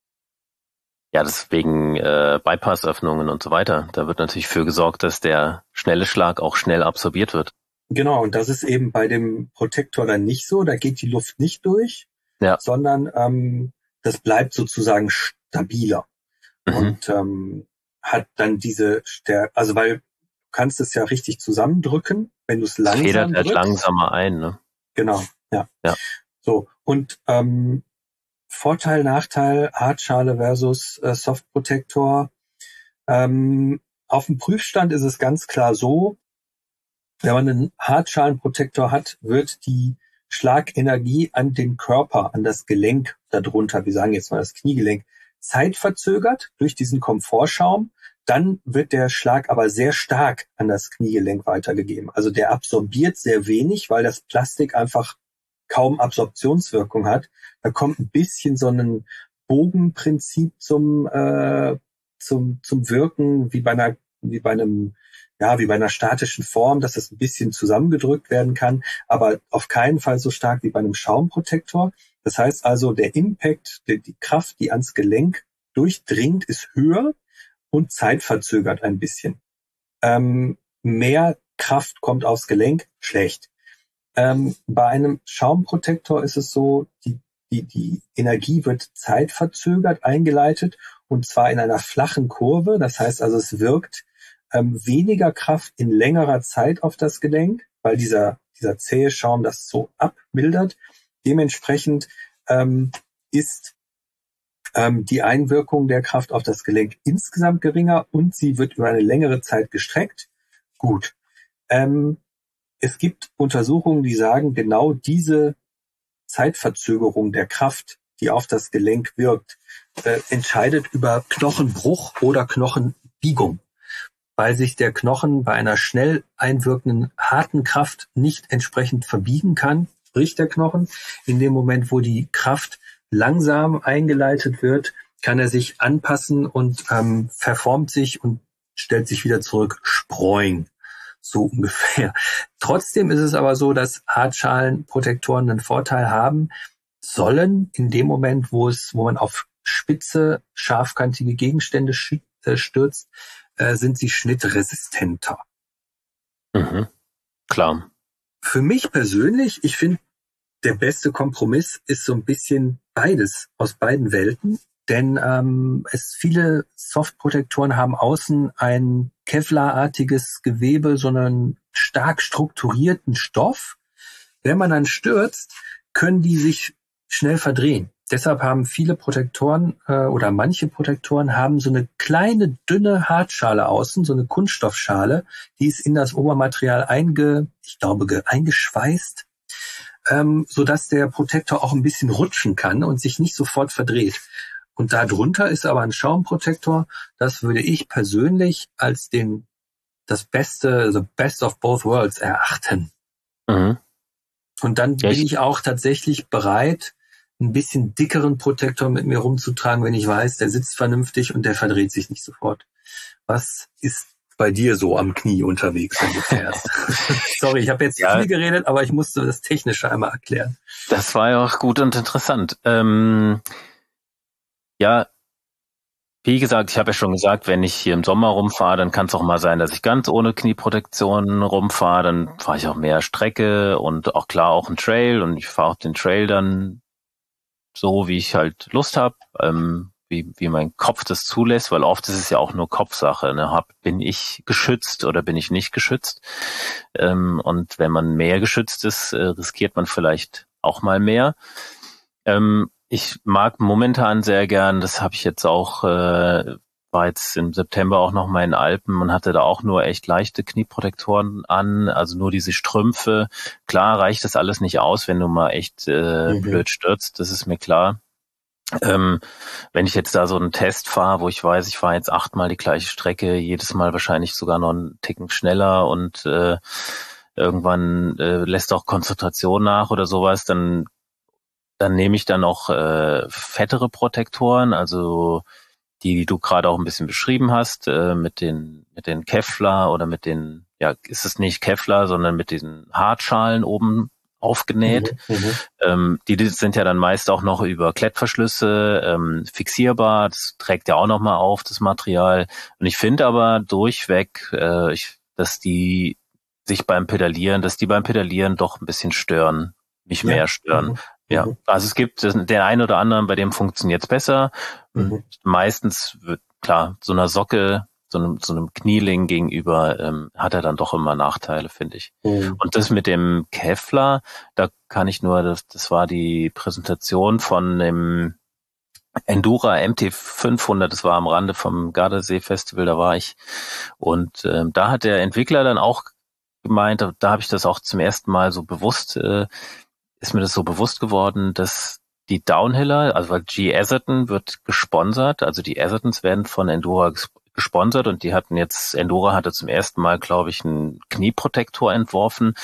Ja, deswegen äh, Bypassöffnungen und so weiter. Da wird natürlich für gesorgt, dass der schnelle Schlag auch schnell absorbiert wird. Genau, und das ist eben bei dem Protektor dann nicht so. Da geht die Luft nicht durch, ja. sondern ähm, das bleibt sozusagen stabiler mhm. und ähm, hat dann diese Stärke, also weil du kannst es ja richtig zusammendrücken, wenn du es langsam drückst. Federt halt langsamer ein, ne? Genau, ja. ja. So, und ähm, Vorteil, Nachteil, Hartschale versus äh, Softprotektor. Ähm, auf dem Prüfstand ist es ganz klar so, wenn man einen Hartschalenprotektor hat, wird die Schlagenergie an den Körper, an das Gelenk darunter, wir sagen jetzt mal das Kniegelenk, zeitverzögert durch diesen Komfortschaum. Dann wird der Schlag aber sehr stark an das Kniegelenk weitergegeben. Also der absorbiert sehr wenig, weil das Plastik einfach kaum Absorptionswirkung hat. Da kommt ein bisschen so ein Bogenprinzip zum äh, zum zum Wirken, wie bei einer wie bei einem ja wie bei einer statischen Form, dass das ein bisschen zusammengedrückt werden kann, aber auf keinen Fall so stark wie bei einem Schaumprotektor. Das heißt also, der Impact, die, die Kraft, die ans Gelenk durchdringt, ist höher und zeitverzögert ein bisschen. Ähm, mehr Kraft kommt aufs Gelenk, schlecht. Ähm, bei einem Schaumprotektor ist es so, die, die, die Energie wird zeitverzögert eingeleitet und zwar in einer flachen Kurve. Das heißt also, es wirkt ähm, weniger Kraft in längerer Zeit auf das Gelenk, weil dieser, dieser zähe Schaum das so abmildert. Dementsprechend ähm, ist ähm, die Einwirkung der Kraft auf das Gelenk insgesamt geringer und sie wird über eine längere Zeit gestreckt. Gut. Ähm, Es gibt Untersuchungen, die sagen, genau diese Zeitverzögerung der Kraft, die auf das Gelenk wirkt, äh, entscheidet über Knochenbruch oder Knochenbiegung, weil sich der Knochen bei einer schnell einwirkenden harten Kraft nicht entsprechend verbiegen kann, bricht der Knochen. In dem Moment, wo die Kraft langsam eingeleitet wird, kann er sich anpassen und ähm, verformt sich und stellt sich wieder zurück. Sproing. So ungefähr. Trotzdem ist es aber so, dass Hartschalenprotektoren einen Vorteil haben sollen in dem Moment, wo es, wo man auf spitze, scharfkantige Gegenstände stürzt, äh, sind sie schnittresistenter. Mhm. Klar. Für mich persönlich, ich finde, der beste Kompromiss ist so ein bisschen beides aus beiden Welten. Denn ähm, es viele Softprotektoren haben außen ein Kevlar-artiges Gewebe, so einen stark strukturierten Stoff. Wenn man dann stürzt, können die sich schnell verdrehen. Deshalb haben viele Protektoren äh, oder manche Protektoren haben so eine kleine, dünne Hartschale außen, so eine Kunststoffschale, die ist in das Obermaterial einge, ich glaube, ge, eingeschweißt, ähm, sodass der Protektor auch ein bisschen rutschen kann und sich nicht sofort verdreht. Und darunter ist aber ein Schaumprotektor. Das würde ich persönlich als den das Beste, the best of both worlds erachten. Mhm. Und dann Echt? bin ich auch tatsächlich bereit, ein bisschen dickeren Protektor mit mir rumzutragen, wenn ich weiß, der sitzt vernünftig und der verdreht sich nicht sofort. Was ist bei dir so am Knie unterwegs, wenn du fährst? Sorry, ich habe jetzt ja. viel geredet, aber ich musste das Technische einmal erklären. Das war ja auch gut und interessant. Ähm Ja, wie gesagt, ich habe ja schon gesagt, wenn ich hier im Sommer rumfahre, dann kann es auch mal sein, dass ich ganz ohne Knieprotektion rumfahre. Dann fahre ich auch mehr Strecke und auch klar auch einen Trail und ich fahre auch den Trail dann so, wie ich halt Lust habe, ähm, wie, wie mein Kopf das zulässt, weil oft ist es ja auch nur Kopfsache. Ne? Hab, bin ich geschützt oder bin ich nicht geschützt? Ähm, und wenn man mehr geschützt ist, äh, riskiert man vielleicht auch mal mehr. Ähm, Ich mag momentan sehr gern, das habe ich jetzt auch äh, war jetzt im September auch noch mal in den Alpen und hatte da auch nur echt leichte Knieprotektoren an, also nur diese Strümpfe. Klar reicht das alles nicht aus, wenn du mal echt äh, mhm. blöd stürzt, das ist mir klar. Ähm, wenn ich jetzt da so einen Test fahre, wo ich weiß, ich fahre jetzt achtmal die gleiche Strecke, jedes Mal wahrscheinlich sogar noch einen Ticken schneller und äh, irgendwann äh, lässt auch Konzentration nach oder sowas, dann dann nehme ich dann auch äh, fettere Protektoren, also die, die du gerade auch ein bisschen beschrieben hast, äh, mit den mit den Kevlar oder mit den, ja, ist es nicht Kevlar, sondern mit diesen Hartschalen oben aufgenäht. Mhm, ähm, die, die sind ja dann meist auch noch über Klettverschlüsse ähm, fixierbar. Das trägt ja auch noch mal auf, das Material. Und ich finde aber durchweg, äh, ich, dass die sich beim Pedalieren, dass die beim Pedalieren doch ein bisschen stören, nicht mehr ja. stören. Mhm. Ja, also es gibt den einen oder anderen, bei dem funktioniert es besser. Mhm. Meistens wird, klar, so einer Socke, so einem, so einem Knieling gegenüber ähm, hat er dann doch immer Nachteile, finde ich. Mhm. Und das mit dem Kevlar, da kann ich nur, das, das war die Präsentation von dem Endura M T fünfhundert, das war am Rande vom Gardasee Festival, da war ich. Und ähm, da hat der Entwickler dann auch gemeint, da, da habe ich das auch zum ersten Mal so bewusst, äh, ist mir das so bewusst geworden, dass die Downhiller, also weil G. Atherton wird gesponsert, also die Athertons werden von Endura ges- gesponsert und die hatten jetzt, Endura hatte zum ersten Mal, glaube ich, einen Knieprotektor entworfen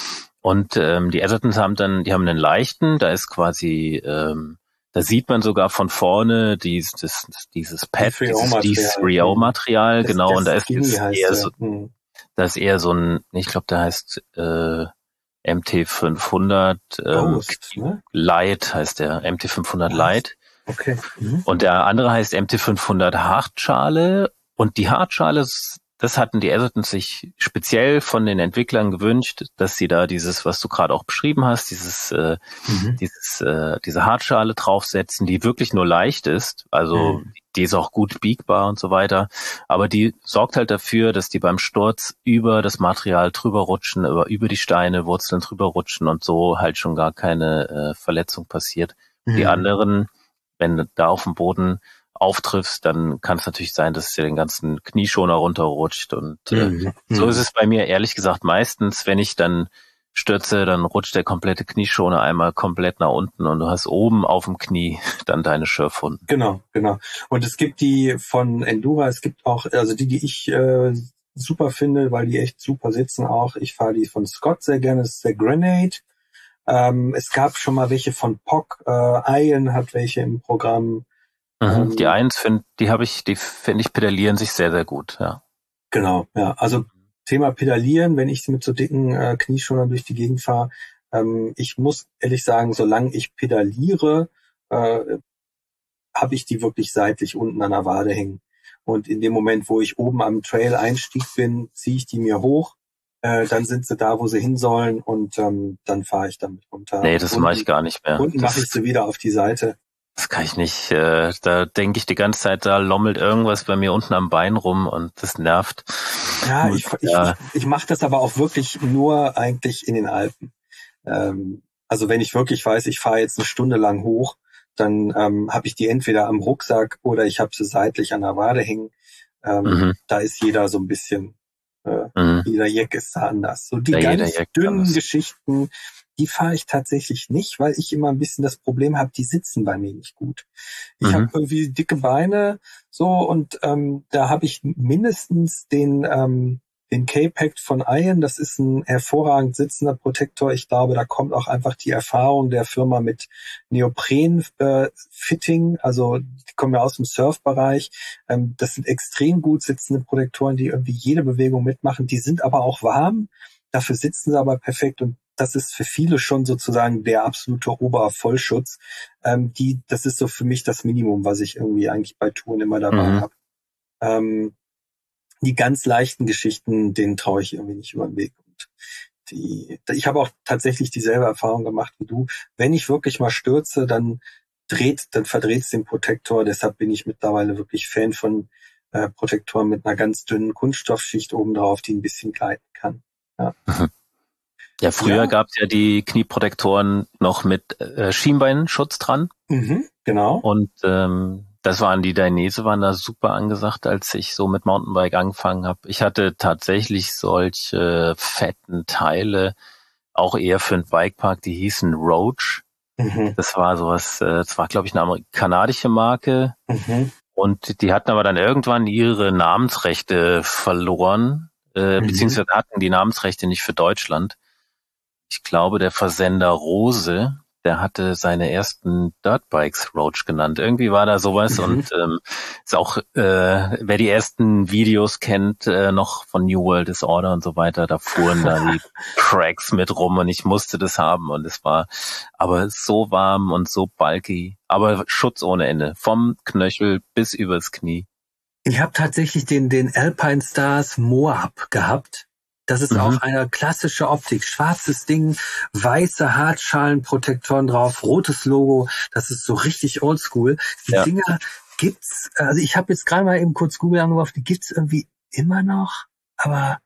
und ähm, die Athertons haben dann, die haben einen leichten, da ist quasi, ähm, da sieht man sogar von vorne dieses, das, dieses Pad, dieses D drei O-Material, genau, das und da ist es eher so, hm. da ist eher so ein, ich glaube, da heißt äh, M T fünfhundert ähm, Ghost, ne? Light heißt der, M T fünfhundert Was? Light. Okay. Mhm. Und der andere heißt M T fünfhundert Hartschale. Und die Hartschale, das hatten die Athertons sich speziell von den Entwicklern gewünscht, dass sie da dieses, was du gerade auch beschrieben hast, dieses, äh, mhm. dieses, äh, diese Hartschale draufsetzen, die wirklich nur leicht ist. Also mhm. die ist auch gut biegbar und so weiter. Aber die sorgt halt dafür, dass die beim Sturz über das Material drüber rutschen, über, über die Steine, Wurzeln drüber rutschen und so halt schon gar keine äh, Verletzung passiert. Mhm. Die anderen, wenn du da auf dem Boden auftriffst, dann kann es natürlich sein, dass es dir den ganzen Knieschoner runterrutscht und äh, mhm. so ist es bei mir ehrlich gesagt meistens, wenn ich dann stürze, dann rutscht der komplette Knieschoner einmal komplett nach unten und du hast oben auf dem Knie dann deine Schürfwunden. Genau, genau. Und es gibt die von Endura, es gibt auch, also die, die ich äh, super finde, weil die echt super sitzen auch. Ich fahre die von Scott sehr gerne, das ist der Grenade. Ähm, es gab schon mal welche von P O C, äh, Ian hat welche im Programm. Mhm, ähm, die eins finde, die habe ich, die finde ich pedalieren sich sehr, sehr gut, ja. Genau, ja. Also Thema Pedalieren, wenn ich mit so dicken äh, Knieschonern durch die Gegend fahre, ähm, ich muss ehrlich sagen, solange ich pedaliere, äh, habe ich die wirklich seitlich unten an der Wade hängen. Und in dem Moment, wo ich oben am Trail-Einstieg bin, ziehe ich die mir hoch, äh, dann sind sie da, wo sie hin sollen und ähm, dann fahre ich damit runter. Nee, das mache ich gar nicht mehr. Unten mache ich sie wieder auf die Seite. Das kann ich nicht. Äh, da denke ich die ganze Zeit, da lommelt irgendwas bei mir unten am Bein rum und das nervt. Ja, ich, ich, ja. ich, ich mache das aber auch wirklich nur eigentlich in den Alpen. Ähm, also wenn ich wirklich weiß, ich fahre jetzt eine Stunde lang hoch, dann ähm, habe ich die entweder am Rucksack oder ich habe sie seitlich an der Wade hängen. Ähm, mhm. Da ist jeder so ein bisschen, äh, mhm. jeder Jack ist da anders. So die ja, ganz dünnen Geschichten, die fahre ich tatsächlich nicht, weil ich immer ein bisschen das Problem habe, die sitzen bei mir nicht gut. Ich mhm. habe irgendwie dicke Beine so und ähm, da habe ich mindestens den ähm, den K-Pact von Ian. Das ist ein hervorragend sitzender Protektor. Ich glaube, da kommt auch einfach die Erfahrung der Firma mit Neopren-Fitting. Äh, also die kommen ja aus dem Surfbereich. Ähm, das sind extrem gut sitzende Protektoren, die irgendwie jede Bewegung mitmachen. Die sind aber auch warm. Dafür sitzen sie aber perfekt und das ist für viele schon sozusagen der absolute Obervollschutz. Ähm, die, das ist so für mich das Minimum, was ich irgendwie eigentlich bei Touren immer dabei mhm. habe. Ähm, die ganz leichten Geschichten, denen traue ich irgendwie nicht über den Weg. Und die, ich habe auch tatsächlich dieselbe Erfahrung gemacht wie du. Wenn ich wirklich mal stürze, dann dreht, dann verdreht es den Protektor. Deshalb bin ich mittlerweile wirklich Fan von äh, Protektoren mit einer ganz dünnen Kunststoffschicht obendrauf, die ein bisschen gleiten kann. Ja. Mhm. Ja, früher ja. gab es ja die Knieprotektoren noch mit äh, Schienbeinschutz dran. Mhm, genau. Und ähm, Das waren die Dainese, waren da super angesagt, als ich so mit Mountainbike angefangen habe. Ich hatte tatsächlich solche fetten Teile, auch eher für einen Bikepark, die hießen Roach. Mhm. Das war sowas, äh, das war glaube ich eine Amer- kanadische Marke. Mhm. Und die hatten aber dann irgendwann ihre Namensrechte verloren, äh, Mhm. beziehungsweise hatten die Namensrechte nicht für Deutschland. Ich glaube, der Versender Rose, der hatte seine ersten Dirtbikes Roach genannt. Irgendwie war da sowas Mhm. und ähm, ist auch, äh, wer die ersten Videos kennt, äh, noch von New World Disorder und so weiter, da fuhren da die Cracks mit rum und ich musste das haben und es war aber so warm und so bulky, aber Schutz ohne Ende, vom Knöchel bis übers Knie. Ich habe tatsächlich den, den Alpine Stars Moab gehabt. Das ist Mhm. auch eine klassische Optik. Schwarzes Ding, weiße Hartschalenprotektoren drauf, rotes Logo. Das ist so richtig oldschool. Die Ja. Dinger gibt's, also ich habe jetzt gerade mal eben kurz Google angeworfen, die gibt's irgendwie immer noch, aber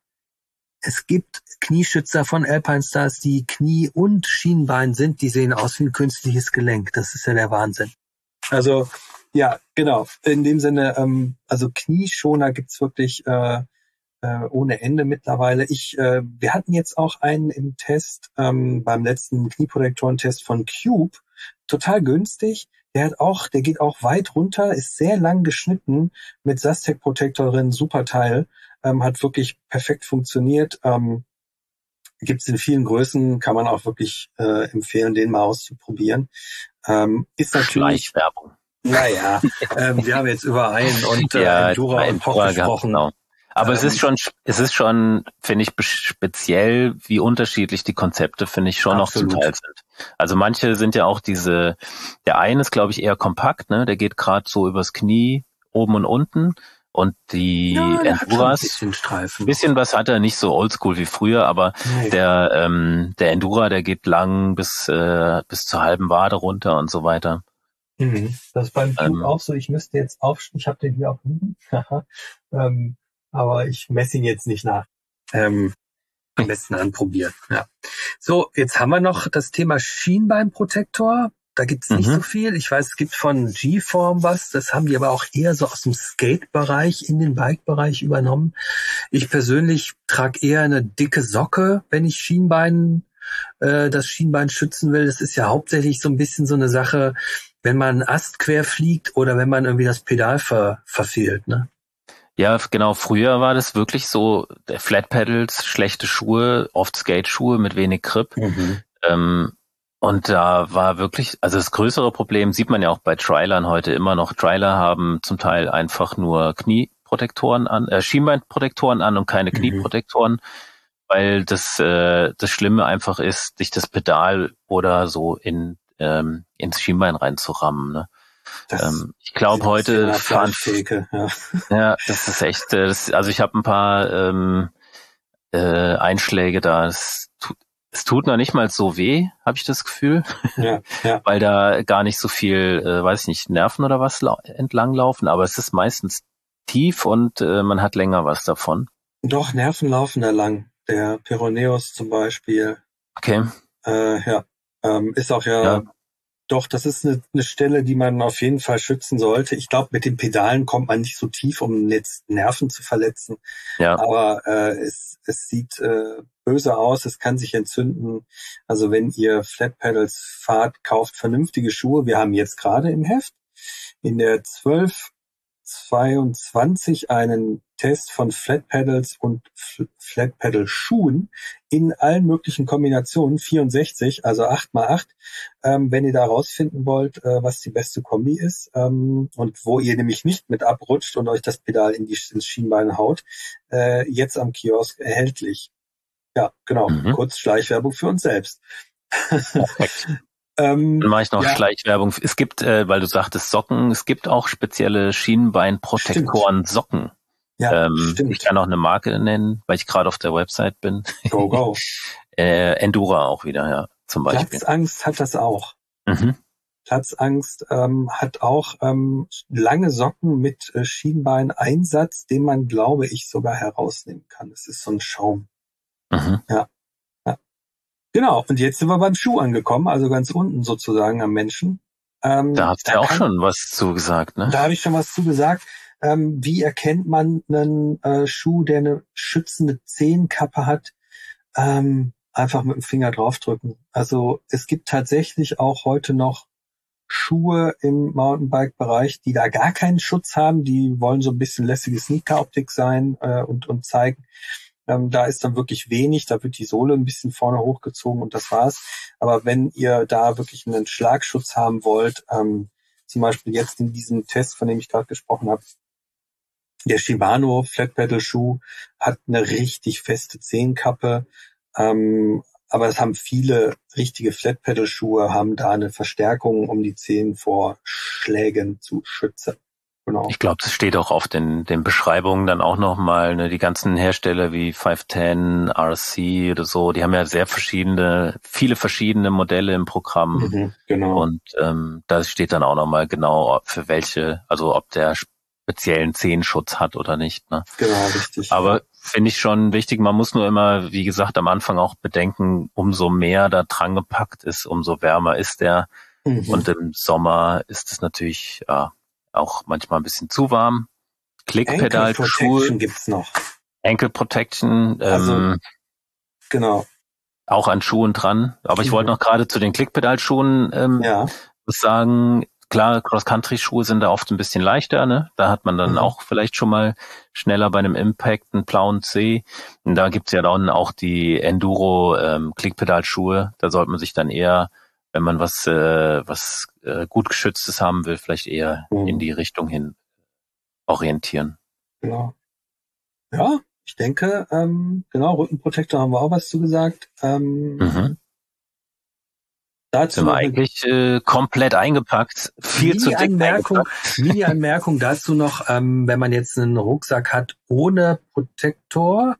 es gibt Knieschützer von Alpine Stars, die Knie und Schienbein sind, die sehen aus wie ein künstliches Gelenk. Das ist ja der Wahnsinn. Also, ja, genau. In dem Sinne, ähm, also Knieschoner gibt's wirklich äh, äh, ohne Ende mittlerweile. Ich, äh, wir hatten jetzt auch einen im Test, ähm, beim letzten Knieprotektorentest von Cube, total günstig. Der hat auch, der geht auch weit runter, ist sehr lang geschnitten mit Sastec-Protektor drin, super Teil, ähm, hat wirklich perfekt funktioniert. Ähm, Gibt's in vielen Größen, kann man auch wirklich äh, empfehlen, den mal auszuprobieren. Ähm, ist natürlich Schleichwerbung. naja, ähm, wir haben jetzt über einen und äh, Ja, Endura und Poch gesprochen. Genau. Aber Ähm, es ist schon, es ist schon, finde ich, speziell, wie unterschiedlich die Konzepte, finde ich, schon noch zum Absolut. Teil sind. Also manche sind ja auch diese, der eine ist, glaube ich, eher kompakt, ne? Der geht gerade so übers Knie, oben und unten. Und die Ja, der hat schon ein Enduras, bisschen Streifen. ein bisschen was hat er, nicht so oldschool wie früher, aber Nee. der, ähm, der Endura, der geht lang bis, äh, bis zur halben Wade runter und so weiter. Mhm. Das ist beim Cube Ähm, auch so. Ich müsste jetzt auf, ich habe den hier auf liegen, ähm, aber ich messe ihn jetzt nicht nach. Ähm, am besten anprobieren. Ja. So, jetzt haben wir noch das Thema Schienbeinprotektor. Da gibt's nicht Mhm. so viel. Ich weiß, es gibt von G-Form was. Das haben die aber auch eher so aus dem Skate-Bereich in den Bike-Bereich übernommen. Ich persönlich trage eher eine dicke Socke, wenn ich Schienbein, äh, das Schienbein schützen will. Das ist ja hauptsächlich so ein bisschen so eine Sache, wenn man einen Ast quer fliegt oder wenn man irgendwie das Pedal ver, verfehlt, ne? Ja, genau. Früher war das wirklich so, der Flat Pedals, schlechte Schuhe, oft Skate-Schuhe mit wenig Grip. Mhm. Ähm, und da war wirklich, also das größere Problem sieht man ja auch bei Trailern heute immer noch. Trailer haben zum Teil einfach nur Knieprotektoren an, äh, Schienbeinprotektoren an und keine Mhm. Knieprotektoren, weil das äh, das Schlimme einfach ist, sich das Pedal oder so in ähm, ins Schienbein reinzurammen. Ne? Das Ähm, ich glaube ist heute ja fahren Fleischtheke, ja. ja, das ist echt, äh, das, also ich habe ein paar ähm, äh, Einschläge da. Es tut, es tut noch nicht mal so weh, habe ich das Gefühl, Ja, ja. weil da gar nicht so viel, äh, weiß ich nicht, Nerven oder was lau- entlang laufen, aber es ist meistens tief und äh, man hat länger was davon. Doch, Nerven laufen da lang. Der Peroneus zum Beispiel. Okay, Äh, ja, ähm, ist auch ja, ja, doch, das ist eine, eine Stelle, die man auf jeden Fall schützen sollte. Ich glaube, mit den Pedalen kommt man nicht so tief, um jetzt Nerven zu verletzen. ja, Aber äh, es, es sieht äh, böse aus, es kann sich entzünden. Also wenn ihr Flat Pedals fahrt, kauft vernünftige Schuhe. Wir haben jetzt gerade im Heft in der zwölf zweiundzwanzig einen Test von Flat Pedals und F- Flat Pedal Schuhen in allen möglichen Kombinationen, vierundsechzig, also acht mal acht, ähm, wenn ihr da rausfinden wollt, äh, was die beste Kombi ist, ähm, und wo ihr nämlich nicht mit abrutscht und euch das Pedal in die, ins Schienbein haut, äh, jetzt am Kiosk erhältlich. Ja, genau, mhm. kurz Schleichwerbung für uns selbst. Perfekt. ähm, Dann mache ich noch ja. Schleichwerbung. Es gibt, äh, weil du sagtest Socken, es gibt auch spezielle Schienbeinprotektoren Socken. Ja, Ähm, stimmt. ich kann auch eine Marke nennen, weil ich gerade auf der Website bin. Go, go. äh, Endura auch wieder, ja, zum Beispiel. Platzangst hat das auch. Mhm. Platzangst ähm, hat auch ähm, lange Socken mit äh, Schienbeineinsatz, den man, glaube ich, sogar herausnehmen kann. Das ist so ein Schaum. Mhm. Ja, ja. Genau, und jetzt sind wir beim Schuh angekommen, also ganz unten sozusagen am Menschen. Ähm, da hast du ja auch kann, schon was zugesagt, ne? Da habe ich schon was zugesagt. Ähm, wie erkennt man einen äh, Schuh, der eine schützende Zehenkappe hat? Ähm, einfach mit dem Finger draufdrücken. Also es gibt tatsächlich auch heute noch Schuhe im Mountainbike-Bereich, die da gar keinen Schutz haben. Die wollen so ein bisschen lässige Sneaker-Optik sein äh, und, und zeigen. Ähm, da ist dann wirklich wenig. Da wird die Sohle ein bisschen vorne hochgezogen und das war's. Aber wenn ihr da wirklich einen Schlagschutz haben wollt, ähm, zum Beispiel jetzt in diesem Test, von dem ich gerade gesprochen habe, der Shimano Flat Pedal Schuh hat eine richtig feste Zehenkappe. Ähm, aber es haben viele richtige Flat Pedal Schuhe, haben da eine Verstärkung, um die Zehen vor Schlägen zu schützen. Genau. Ich glaube, das steht auch auf den, den Beschreibungen dann auch nochmal, ne, die ganzen Hersteller wie fünf zehn, R C oder so, die haben ja sehr verschiedene, viele verschiedene Modelle im Programm. Mhm, genau. Und ähm, da steht dann auch nochmal genau, für welche, also ob der speziellen Zehenschutz hat oder nicht. Ne? Genau, richtig. Aber finde ich schon wichtig, man muss nur immer, wie gesagt, am Anfang auch bedenken, umso mehr da dran gepackt ist, umso wärmer ist der. Mhm. Und im Sommer ist es natürlich ja auch manchmal ein bisschen zu warm. Klickpedal, Ankle Protection gibt's noch. Ankle Protection, ähm, also, genau. Auch an Schuhen dran. Aber ich mhm. wollte noch gerade zu den Klickpedalschuhen ähm, ja. sagen, klar, Cross-Country-Schuhe sind da oft ein bisschen leichter, ne? Da hat man dann mhm. auch vielleicht schon mal schneller bei einem Impact einen blauen C. Und da gibt's ja dann auch die Enduro-Klickpedalschuhe. Da sollte man sich dann eher, wenn man was äh, was äh, gut geschütztes haben will, vielleicht eher mhm. in die Richtung hin orientieren. Genau. Ja, ich denke, ähm, genau, Rückenprotektor haben wir auch was zu gesagt. Ähm, mhm. Dazu sind wir eigentlich äh, komplett eingepackt. Viel zu dick eingepackt. Mini-Anmerkung dazu noch, ähm, wenn man jetzt einen Rucksack hat ohne Protektor,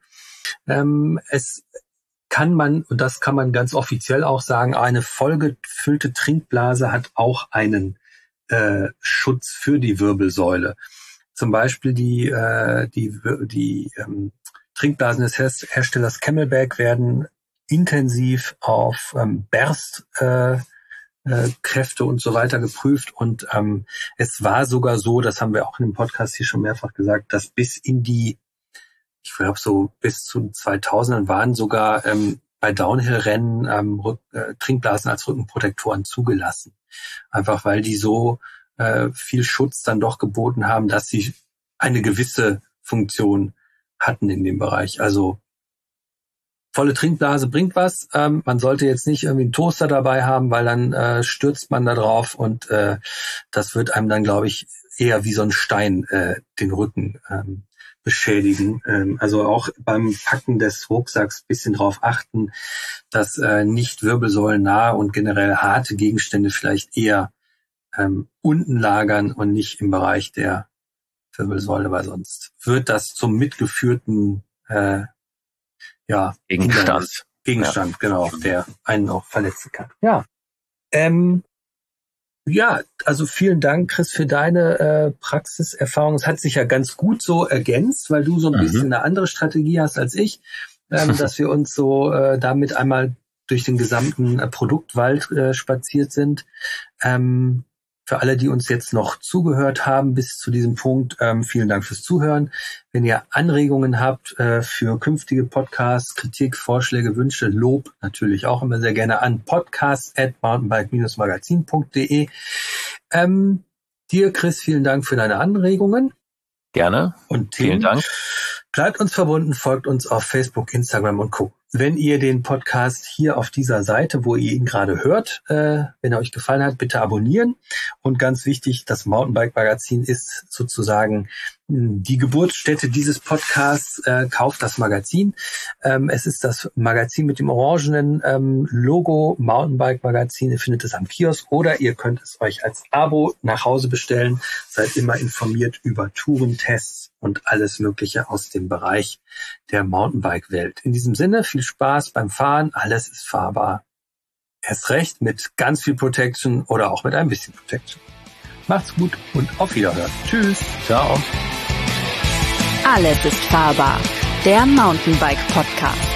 ähm, es kann man, und das kann man ganz offiziell auch sagen, eine vollgefüllte Trinkblase hat auch einen äh, Schutz für die Wirbelsäule. Zum Beispiel die, äh, die, die ähm, Trinkblasen des Her- Herstellers Camelback werden intensiv auf ähm, Berstkräfte äh, äh, und so weiter geprüft. Und ähm, es war sogar so, das haben wir auch in dem Podcast hier schon mehrfach gesagt, dass bis in die, ich glaube so bis zu zweitausendern waren sogar ähm, bei Downhill-Rennen ähm, Rück, äh, Trinkblasen als Rückenprotektoren zugelassen. Einfach weil die so äh, viel Schutz dann doch geboten haben, dass sie eine gewisse Funktion hatten in dem Bereich. Also volle Trinkblase bringt was. Ähm, man sollte jetzt nicht irgendwie einen Toaster dabei haben, weil dann äh, stürzt man da drauf und äh, das wird einem dann, glaube ich, eher wie so ein Stein äh, den Rücken ähm, beschädigen. Ähm, also auch beim Packen des Rucksacks bisschen drauf achten, dass äh, nicht wirbelsäulennah und generell harte Gegenstände vielleicht eher ähm, unten lagern und nicht im Bereich der Wirbelsäule, weil sonst wird das zum mitgeführten äh, ja, Gegenstand. Gegenstand, ja. Genau, der einen auch verletzen kann. Ja. Ähm, ja, also vielen Dank, Chris, für deine äh, Praxiserfahrung. Es hat sich ja ganz gut so ergänzt, weil du so ein mhm. bisschen eine andere Strategie hast als ich, ähm, dass wir uns so äh, damit einmal durch den gesamten äh, Produktwald äh, spaziert sind. Ähm, Für alle, die uns jetzt noch zugehört haben bis zu diesem Punkt, ähm, vielen Dank fürs Zuhören. Wenn ihr Anregungen habt äh, für künftige Podcasts, Kritik, Vorschläge, Wünsche, Lob, natürlich auch immer sehr gerne an podcast at mountainbike magazin punkt de. Ähm, dir, Chris, vielen Dank für deine Anregungen. Gerne. Und Themen. Vielen Dank. Bleibt uns verbunden, folgt uns auf Facebook, Instagram und Co. Wenn ihr den Podcast hier auf dieser Seite, wo ihr ihn gerade hört, äh, wenn er euch gefallen hat, bitte abonnieren. Und ganz wichtig, das Mountainbike-Magazin ist sozusagen die Geburtsstätte dieses Podcasts. Äh, kauft das Magazin. Ähm, es ist das Magazin mit dem orangenen ähm, Logo, Mountainbike-Magazin. Ihr findet es am Kiosk oder ihr könnt es euch als Abo nach Hause bestellen. Seid immer informiert über Tourentests und alles Mögliche aus dem Bereich der Mountainbike-Welt. In diesem Sinne, viel Spaß beim Fahren. Alles ist fahrbar. Erst recht mit ganz viel Protection oder auch mit ein bisschen Protection. Macht's gut und auf Wiederhören. Tschüss. Ciao. Alles ist fahrbar. Der Mountainbike Podcast.